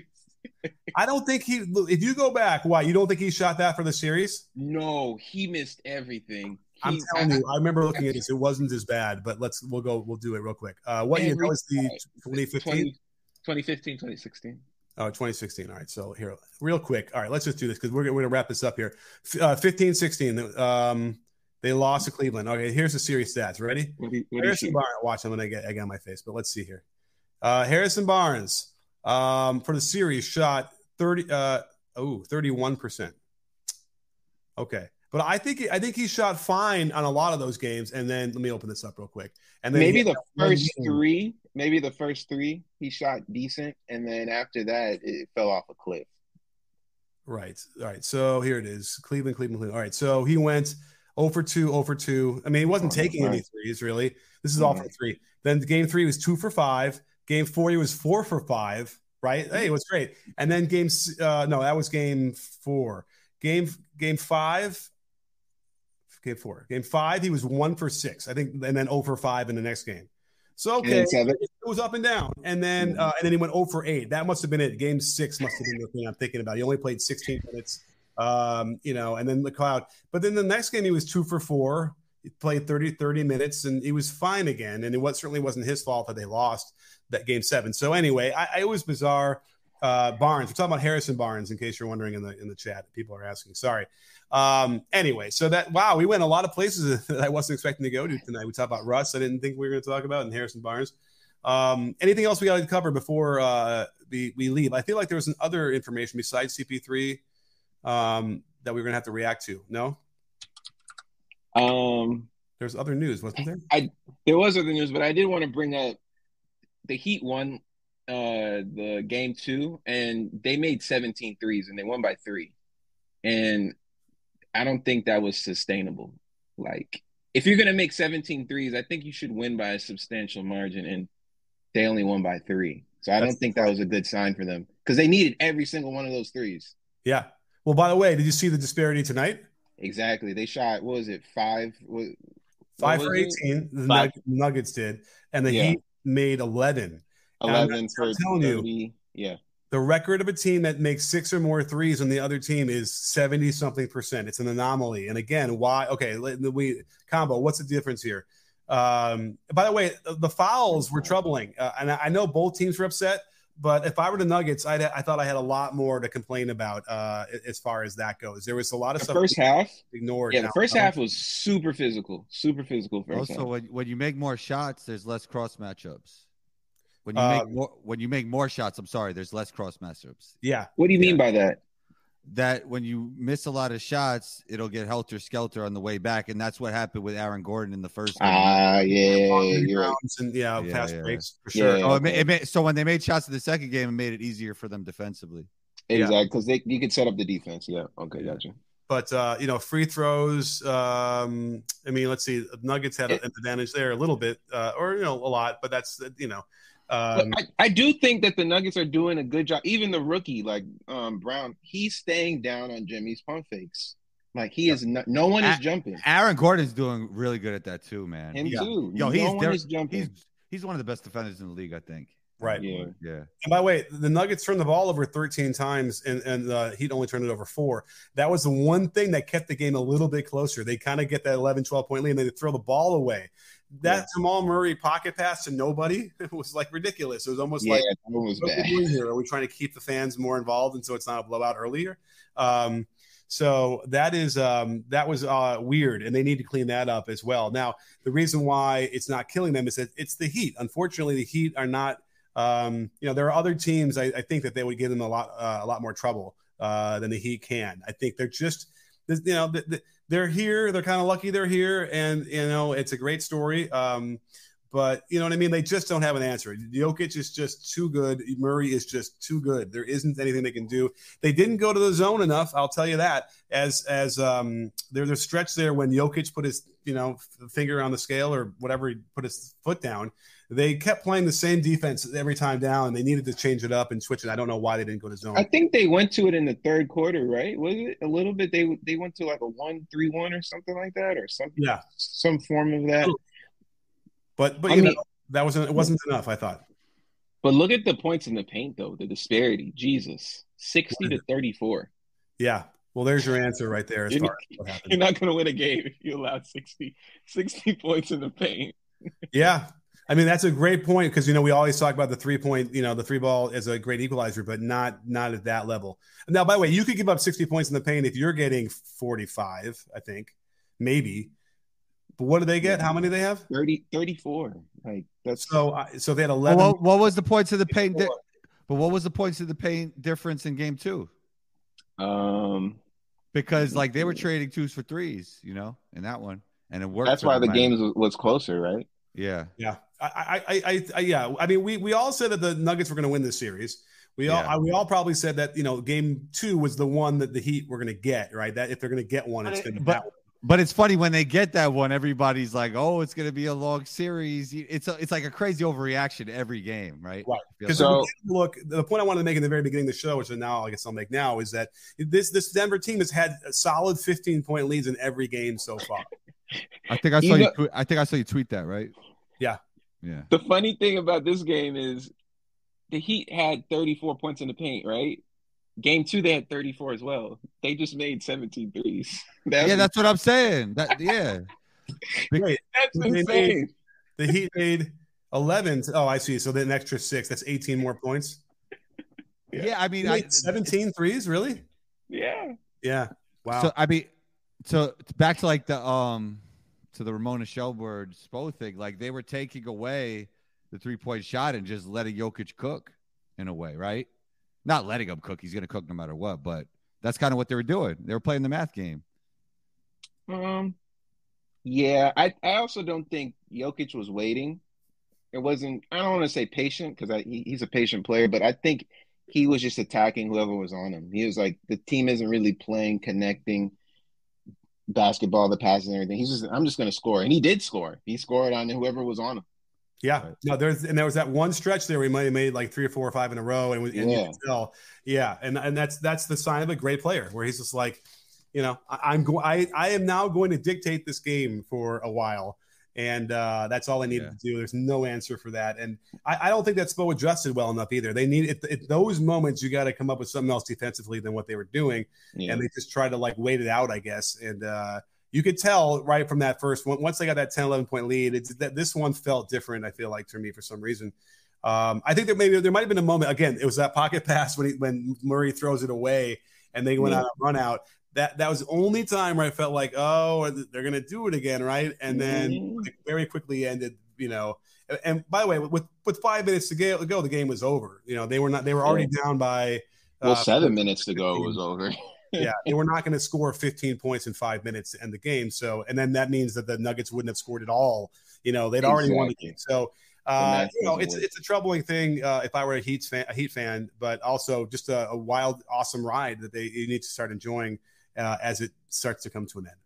S5: I don't think he. If you go back, why you don't think he shot that for the series?
S6: No, he missed everything. He,
S5: I'm telling you, I remember looking at this. It wasn't as bad, but let's we'll go. We'll do it real quick. Uh, what year? That was the twenty fifteen,
S6: twenty fifteen, twenty sixteen.
S5: Oh, twenty sixteen. All right. So here, real quick. All right, let's just do this because we're, we're going to wrap this up here. Uh, fifteen sixteen. Um, they lost to Cleveland. Okay, here's the series stats. Ready?
S6: What do you, what do you
S5: Harrison
S6: see?
S5: Barnes. Watch, I'm going to get I got my face, but let's see here. Uh, Harrison Barnes um, for the series shot thirty. Uh, oh, thirty-one percent. Okay. But I think I think he shot fine on a lot of those games. And then let me open this up real quick. And then
S6: Maybe
S5: he had
S6: the
S5: that one
S6: first
S5: game-
S6: three, maybe the first three, he shot decent, and then after that, it fell off a cliff.
S5: Right. All right. So here it is. Cleveland, Cleveland, Cleveland. All right. So he went zero for two, zero for two. I mean, he wasn't
S6: Oh,
S5: taking any
S6: right.
S5: threes, really. This is all
S6: Mhm.
S5: for three. Then game three was two for five. Game four, he was four for five. Right. Hey, it was great. And then game, s- uh, no, that was game four. Game, game five. Game four. Game five, he was one for six, I think, and then zero for five in the next game. So okay,
S6: And seven.
S5: it was up and down, and then uh, and then he went zero for eight. That must have been it. Game six must have been the thing I'm thinking about. He only played sixteen minutes, um, you know, and then the cloud. But then the next game he was two for four. He played thirty, thirty minutes, and he was fine again. And it was, certainly wasn't his fault that they lost that game seven. So anyway, I, I it was bizarre. Uh, Barnes, we're talking about Harrison Barnes, in case you're wondering in the in the chat. People are asking. Sorry. Um, anyway, so that wow, we went a lot of places that I wasn't expecting to go to tonight. We talked about Russ. I didn't think we were going to talk about, and Harrison Barnes. Um, anything else we got to cover before uh, we we leave? I feel like there was some other information besides C P three um, that we were going to have to react to. No,
S6: Um,
S5: there's other news, wasn't there?
S6: I there was other news, but I did want to bring up the Heat won uh, the game two, and they made seventeen threes, and they won by three. And I don't think that was sustainable. Like, if you're going to make seventeen threes, I think you should win by a substantial margin, and they only won by three. So I
S5: That's
S6: don't think that was a good sign for them because they needed every single one of those threes.
S5: Yeah. Well, by the way, did you see the disparity tonight?
S6: Exactly. They shot, what was it, five? What,
S5: Five
S6: what
S5: for
S6: was it?
S5: eighteen. The
S6: Five.
S5: Nug- Nuggets did, and the
S6: Yeah.
S5: Heat made eleven.
S6: eleven
S5: I'm
S6: for
S5: telling you.
S6: thirty. Yeah.
S5: The record of a team that makes six or more threes on the other team is seventy something percent. It's an anomaly. And again, why? Okay, let- we combo. What's the difference here? Um, by the way, the fouls were troubling, uh, and I I know both teams were upset. But if I were the Nuggets, I'd, I thought I had a lot more to complain about uh, as far as that goes. There was a lot of
S6: The
S5: stuff
S6: first half,
S5: ignored.
S6: yeah, the
S5: Now,
S6: first
S5: um,
S6: half was super physical, super physical. First
S4: Also,
S6: half.
S4: when, when you make more shots, there's less cross matchups. When you
S5: Um,
S4: make more, when you make more shots, I'm sorry, there's less cross matchups.
S5: Yeah,
S6: What do you
S4: Yeah.
S6: mean by that?
S4: that when you miss a lot of shots, it'll get helter skelter on the way back, and that's what happened with Aaron Gordon in the first game.
S6: Ah, yeah, you're right.
S5: And yeah,
S4: Yeah,
S5: fast
S4: yeah.
S5: breaks for sure.
S6: Yeah.
S4: Oh, it ma- it made, so when they made shots in the second game, it made it easier for them defensively.
S6: Exactly, because they you could set up the defense. Yeah, okay,
S4: Yeah.
S6: gotcha.
S5: But uh, you know, free throws. Um, I mean, let's see. Nuggets had an advantage there a little bit, uh, or you know, a lot. But that's you know. Um,
S6: But I, I do think that the Nuggets are doing a good job. Even the rookie, like um, Brown, he's staying down on Jimmy's pump fakes. Like he is not. No one is
S4: A-
S6: jumping.
S4: Aaron Gordon's doing really good at that too, man.
S6: Him
S4: He-
S6: too.
S4: Yo,
S6: no
S4: he's
S6: one
S4: there-
S6: is jumping.
S4: he's he's one of the best defenders in the league, I think.
S5: Right.
S6: Yeah.
S4: Yeah.
S5: And by the way, the Nuggets turned the ball over thirteen times, and, and uh, Heat only turned it over four. That was the one thing that kept the game a little bit closer. They kind of get that eleven, twelve point lead, and they throw the ball away. That
S6: Yeah.
S5: Jamal Murray pocket pass to nobody was like ridiculous. It was almost
S6: Yeah,
S5: like,
S6: that one was
S5: what are we
S6: bad.
S5: doing here? Are we trying to keep the fans more involved, and so it's not a blowout earlier? Um, so that is um, that was uh, weird, and they need to clean that up as well. Now, the reason why it's not killing them is that it's the Heat. Unfortunately, the Heat are not. Um, you know, there are other teams. I, I think that they would give them a lot, uh, a lot more trouble uh, than the Heat can. I think they're just, you know, they're here. They're kind of lucky they're here, and you know, it's a great story. Um, but you know what I mean? They just don't have an answer. Jokic is just too good. Murray is just too good. There isn't anything they can do. They didn't go to the zone enough. I'll tell you that. As as um, there's a stretch there when Jokic put his you know finger on the scale or whatever, he put his foot down. They kept playing the same defense every time down, and they needed to change it up and switch it. I don't know why they didn't go to zone.
S6: I think they went to it in the third quarter, right? Was it a little bit? They they went to like a one three one or something like that, or something.
S5: Yeah,
S6: some form of that.
S5: But but
S6: I
S5: you
S6: mean-
S5: know that wasn't it wasn't enough. I thought.
S6: But look at the points in the paint, though. The disparity, Jesus, sixty to thirty-four.
S5: Yeah. Well, there's your answer right there as
S6: You're,
S5: far as what happened.
S6: you're not going to win a game if you allow sixty, sixty points in the paint.
S5: Yeah. I mean, that's a great point because, you know, we always talk about the three point, you know, the three ball as a great equalizer, but not not at that level. Now, by the way, you could give up sixty points in the paint if you're getting forty-five, I think, maybe. But what do they get? How many do they have?
S6: thirty, thirty-four. Like that's
S5: So, uh, so they had
S4: Well,
S5: eleven.
S4: what, what was the points of the paint? Di- but what was the points of the paint difference in game two?
S6: um
S4: Because like they were trading twos for threes, you know, in that one, and it worked.
S6: that's
S4: for
S6: why the
S4: them.
S6: game was, was closer, right?
S4: Yeah.
S5: Yeah, I, I, I, I, I, yeah. I mean, we we all said that the Nuggets were going to win this series. We all,
S4: Yeah.
S5: I, we all probably said that you know, game two was the one that the Heat were going to get, right? That if they're going to get one, it's going to be
S4: But-
S5: that one.
S4: But it's funny when they get that one, everybody's like, "Oh, it's going to be a long series." It's a, it's like a crazy overreaction every game, right?
S5: Right.
S4: Feels
S5: Because
S6: So-
S5: look, the point I wanted to make in the very beginning of the show, which now I guess I'll make now, is that this this Denver team has had a solid fifteen point leads in every game so far.
S4: I think I saw
S6: You
S4: you.
S6: know-
S4: Tweet, I think I saw you tweet that, right?
S5: Yeah.
S4: Yeah.
S6: The funny thing about this game is the Heat had thirty-four points in the paint, right? Game two, they had thirty-four as well. They just made seventeen threes. That
S4: Yeah,
S6: was-
S4: that's what I'm saying. That yeah.
S5: Wait,
S6: that's
S5: they made-
S6: insane.
S5: the Heat made eleven. Oh, I see. So then an extra six. That's eighteen more points.
S4: Yeah, I mean,
S5: They
S4: I,
S5: made seventeen threes, really?
S6: Yeah.
S5: Yeah. Wow.
S4: So I mean, so back to like the um to the Ramona Shelburne Spo thing, like they were taking away the three point shot and just letting Jokic cook in a way, right? Not letting him cook; he's going to cook no matter what. But that's kind of what they were doing. They were playing the math game.
S6: Um, yeah, I, I also don't think Jokic was waiting. It wasn't, I don't want to say patient because he, he's a patient player, but I think he was just attacking whoever was on him. He was like, the team isn't really playing, connecting basketball, the passes and everything. He's just, I'm just going to score. And he did score. He scored on whoever was on him.
S5: Yeah, no, there's and there was that one stretch there we might have made like three or four or five in a row, and, and
S6: Yeah.
S5: you could tell, yeah, and and that's that's the sign of a great player, where he's just like, you know, I, I'm going, I I am now going to dictate this game for a while, and uh, that's all I needed
S4: Yeah.
S5: to do. There's no answer for that, and I, I don't think that Spo adjusted well enough either. They need at, at those moments you got to come up with something else defensively than what they were doing,
S6: Yeah.
S5: and they just tried to like wait it out, I guess, and. uh You could tell right from that first one, once they got that ten, eleven point lead, it's that this one felt different, I feel like, to me for some reason. Um, I think that maybe there might have been a moment, again, it was that pocket pass when he, when Murray throws it away and they went
S6: Yeah.
S5: on a run out. That that was the only time where I felt like, oh, they're going to do it again, right? And then
S6: Mhm.
S5: like, very quickly ended, you know. And, and by the way, with with five minutes to go, go, the game was over. You know, they were not they were already down by
S6: Well,
S5: uh,
S6: seven minutes to go, it was over.
S5: Yeah, they were not going to score fifteen points in five minutes to end the game. So, and then that means that the Nuggets wouldn't have scored at all. You know, they'd already
S6: Exactly.
S5: won the game. So, uh, you know, it's it's a troubling thing uh, if I were a Heat fan, a Heat fan, but also just a, a wild, awesome ride that they you need to start enjoying uh, as it starts to come to an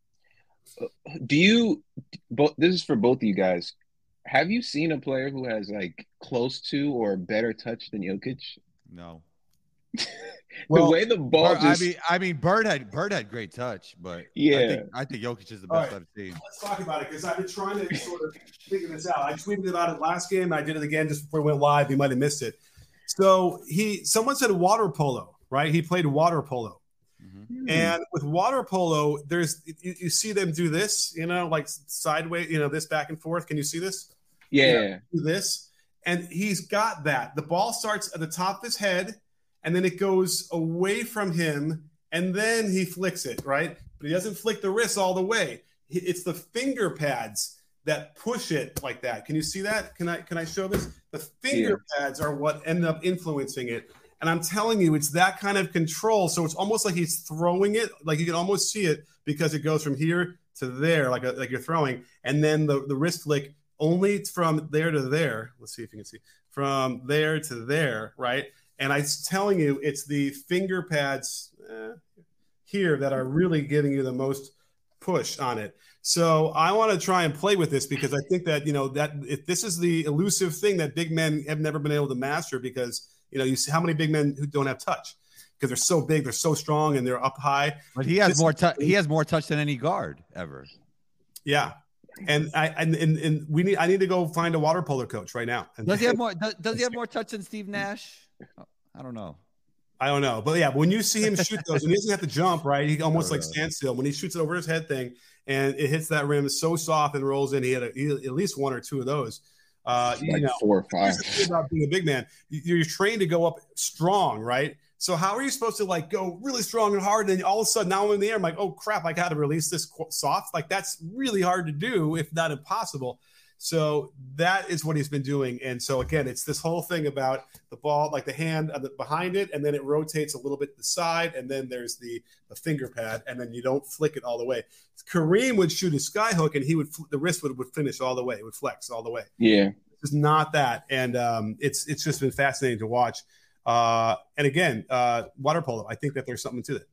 S5: end.
S6: Do you? Both. This is for both of you guys. Have you seen a player who has like close to or better touch than Jokic?
S4: No.
S6: the
S5: Well,
S6: way the ball
S4: Bird,
S6: just
S4: I mean, I mean, Bird had Bird had great touch, but
S6: Yeah.
S4: I think I think Jokic is the
S5: All
S4: best
S5: right.
S4: I've seen.
S5: Let's talk about it because I've been trying to sort of figure this out. I tweeted about it last game. I did it again just before we went live. You might have missed it. So he, someone said water polo, right? He played water polo.
S4: Mm-hmm.
S5: And with water polo, there's you, you see them do this, you know, like sideways, you know, this back and forth. Can you see this?
S6: yeah.
S5: You know, do this, and he's got that. The ball starts at the top of his head, and then it goes away from him, and then he flicks it, right? But he doesn't flick the wrist all the way. He- It's the finger pads that push it like that. Can you see that? Can I can I show this? The finger pads are what end up influencing it. And I'm telling you, it's that kind of control. So it's almost like he's throwing it, like you can almost see it because it goes from here to there, like a, like you're throwing, and then the, the wrist flick only from there to there. Let's see if you can see from there to there, right? And I'm telling you, it's the finger pads uh, here that are really giving you the most push on it. So I want to try and play with this because I think that, you know, that if this is the elusive thing that big men have never been able to master, because, you know, you see how many big men who don't have touch because they're so big, they're so strong, and they're up high.
S4: But he has
S5: This-
S4: more touch. He has more touch than any guard ever.
S5: Yeah. And I and, and and we need I need to go find a water polo coach right now. And
S4: Does he have more? Does, does he have more touch than Steve Nash? I don't know.
S5: I don't know, but yeah, when you see him shoot those, and he doesn't have to jump, right? He almost
S4: Oh,
S5: like
S4: yeah.
S5: stands still. When he shoots it over his head thing, and it hits that rim so soft and rolls in, he had, a, he had at least one or two of those. Uh, you
S6: like
S5: know,
S6: four or five.
S5: here's the thing about being a big man. You- You're trained to go up strong, right? So how are you supposed to like go really strong and hard, and then all of a sudden now I'm in the air, I'm like, oh crap, I got to release this qu- soft. Like that's really hard to do, if not impossible. So that is what he's been doing. And so again, it's this whole thing about the ball, like the hand on the, behind it, and then it rotates a little bit to the side, and then there's the, the finger pad, and then you don't flick it all the way. Kareem would shoot a sky hook, and he would the wrist would, would finish all the way, it would flex all the way.
S6: Yeah.
S5: It's not that, and um, it's it's just been fascinating to watch. Uh, and again, uh, water polo, I think that there's something to it.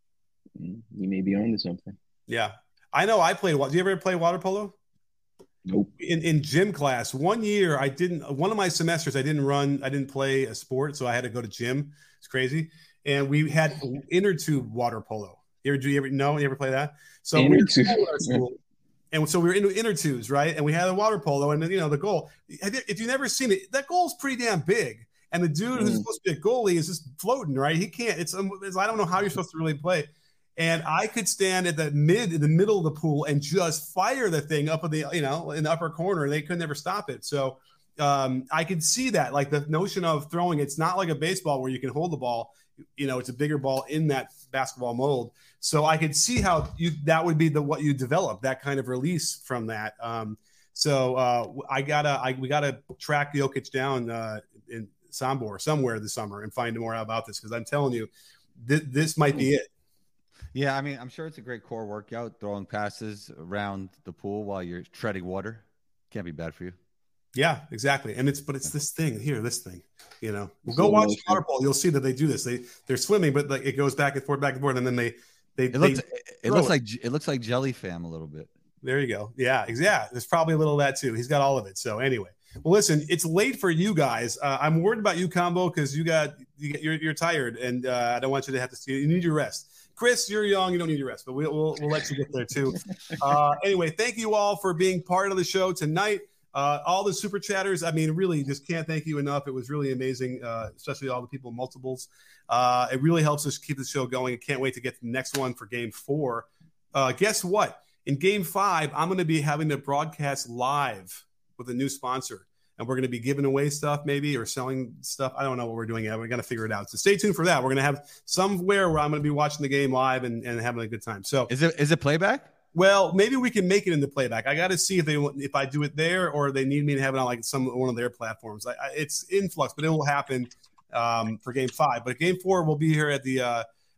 S6: You may be on to something.
S5: Yeah, I know. I played. Do you ever play water polo?
S6: Nope.
S5: In, in gym class, one year I didn't. One of my semesters I didn't run. I didn't play a sport, so I had to go to gym. It's crazy. And we had inner tube water polo. You ever do you ever know? You ever play that? So
S6: Inner
S5: we were
S6: tube.
S5: at our school, and so we were in inner tubes, right? And we had a water polo, and then, you know, the goal. If you've never seen it, that goal is pretty damn big. And the dude who's
S6: Mm.
S5: supposed to be a goalie is just floating, right? He can't. It's, it's I don't know how you're supposed to really play. And I could stand at the mid, in the middle of the pool, and just fire the thing up in the, you know, in the upper corner. They could never stop it. So um, I could see that, like the notion of throwing. It's not like a baseball where you can hold the ball. You know, it's a bigger ball in that basketball mold. So I could see how you that would be the what you develop, that kind of release from that. Um, so uh, I gotta, I, we gotta track Jokic down uh, in Sombor somewhere this summer and find more out about this, because I'm telling you, th- this might be it.
S4: Yeah, I mean, I'm sure it's a great core workout, throwing passes around the pool while you're treading water. Can't be bad for you.
S5: Yeah, exactly. And it's but it's this thing here, this thing. You know, well,
S6: So
S5: go watch
S6: motion.
S5: water polo. You'll see that they do this. They they're swimming, but like it goes back and forth, back and forth, and then they they.
S4: It looks
S5: they,
S4: it
S5: throw
S4: looks
S5: it.
S4: like it looks like Jelly Fam a little bit.
S5: There you go. Yeah, yeah. There's probably a little of that too. He's got all of it. So anyway, well, listen, it's late for you guys. Uh, I'm worried about you, Combo, because you got you get, you're you're tired, and uh, I don't want you to have to see. You need your rest. Chris, you're young. You don't need your rest, but we'll we'll, we'll let you get there too. Uh, anyway, thank you all for being part of the show tonight. Uh, all the super chatters, I mean, really just can't thank you enough. It was really amazing, uh, especially all the people in multiples. Uh, it really helps us keep the show going. I can't wait to get to the next one for game four. Uh, guess what? In game five, I'm going to be having to broadcast live with a new sponsor. And we're going to be giving away stuff maybe, or selling stuff. I don't know what we're doing yet. We're going to figure it out. So stay tuned for that. We're going to have somewhere where I'm going to be watching the game live and, and having a good time. So
S4: Is it is it playback?
S5: well, maybe we can make it in the playback. I got to see if they want, if I do it there, or they need me to have it on like some one of their platforms. I, I, it's in flux, but it will happen um, for game five. But game four, we'll be here at the uh,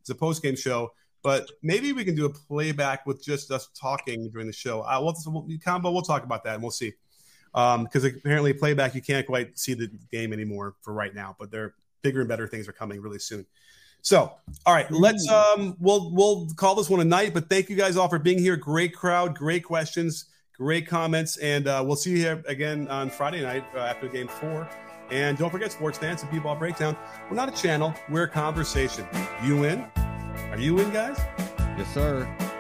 S5: It's a post game show, but maybe we can do a playback with just us talking during the show. Uh, we'll, we'll, Combo, we'll talk about that and we'll see. Because um, apparently playback, you can't quite see the game anymore for right now, but they're bigger and better things are coming really soon. So, all right, let's um, we'll we'll call this one a night. But thank you guys all for being here. Great crowd, great questions, great comments, and uh, we'll see you here again on Friday night uh, after game four. And don't forget, sports fans, and B-Ball Breakdown. We're not a channel; we're a conversation. You in? Are you in, guys?
S4: Yes, sir.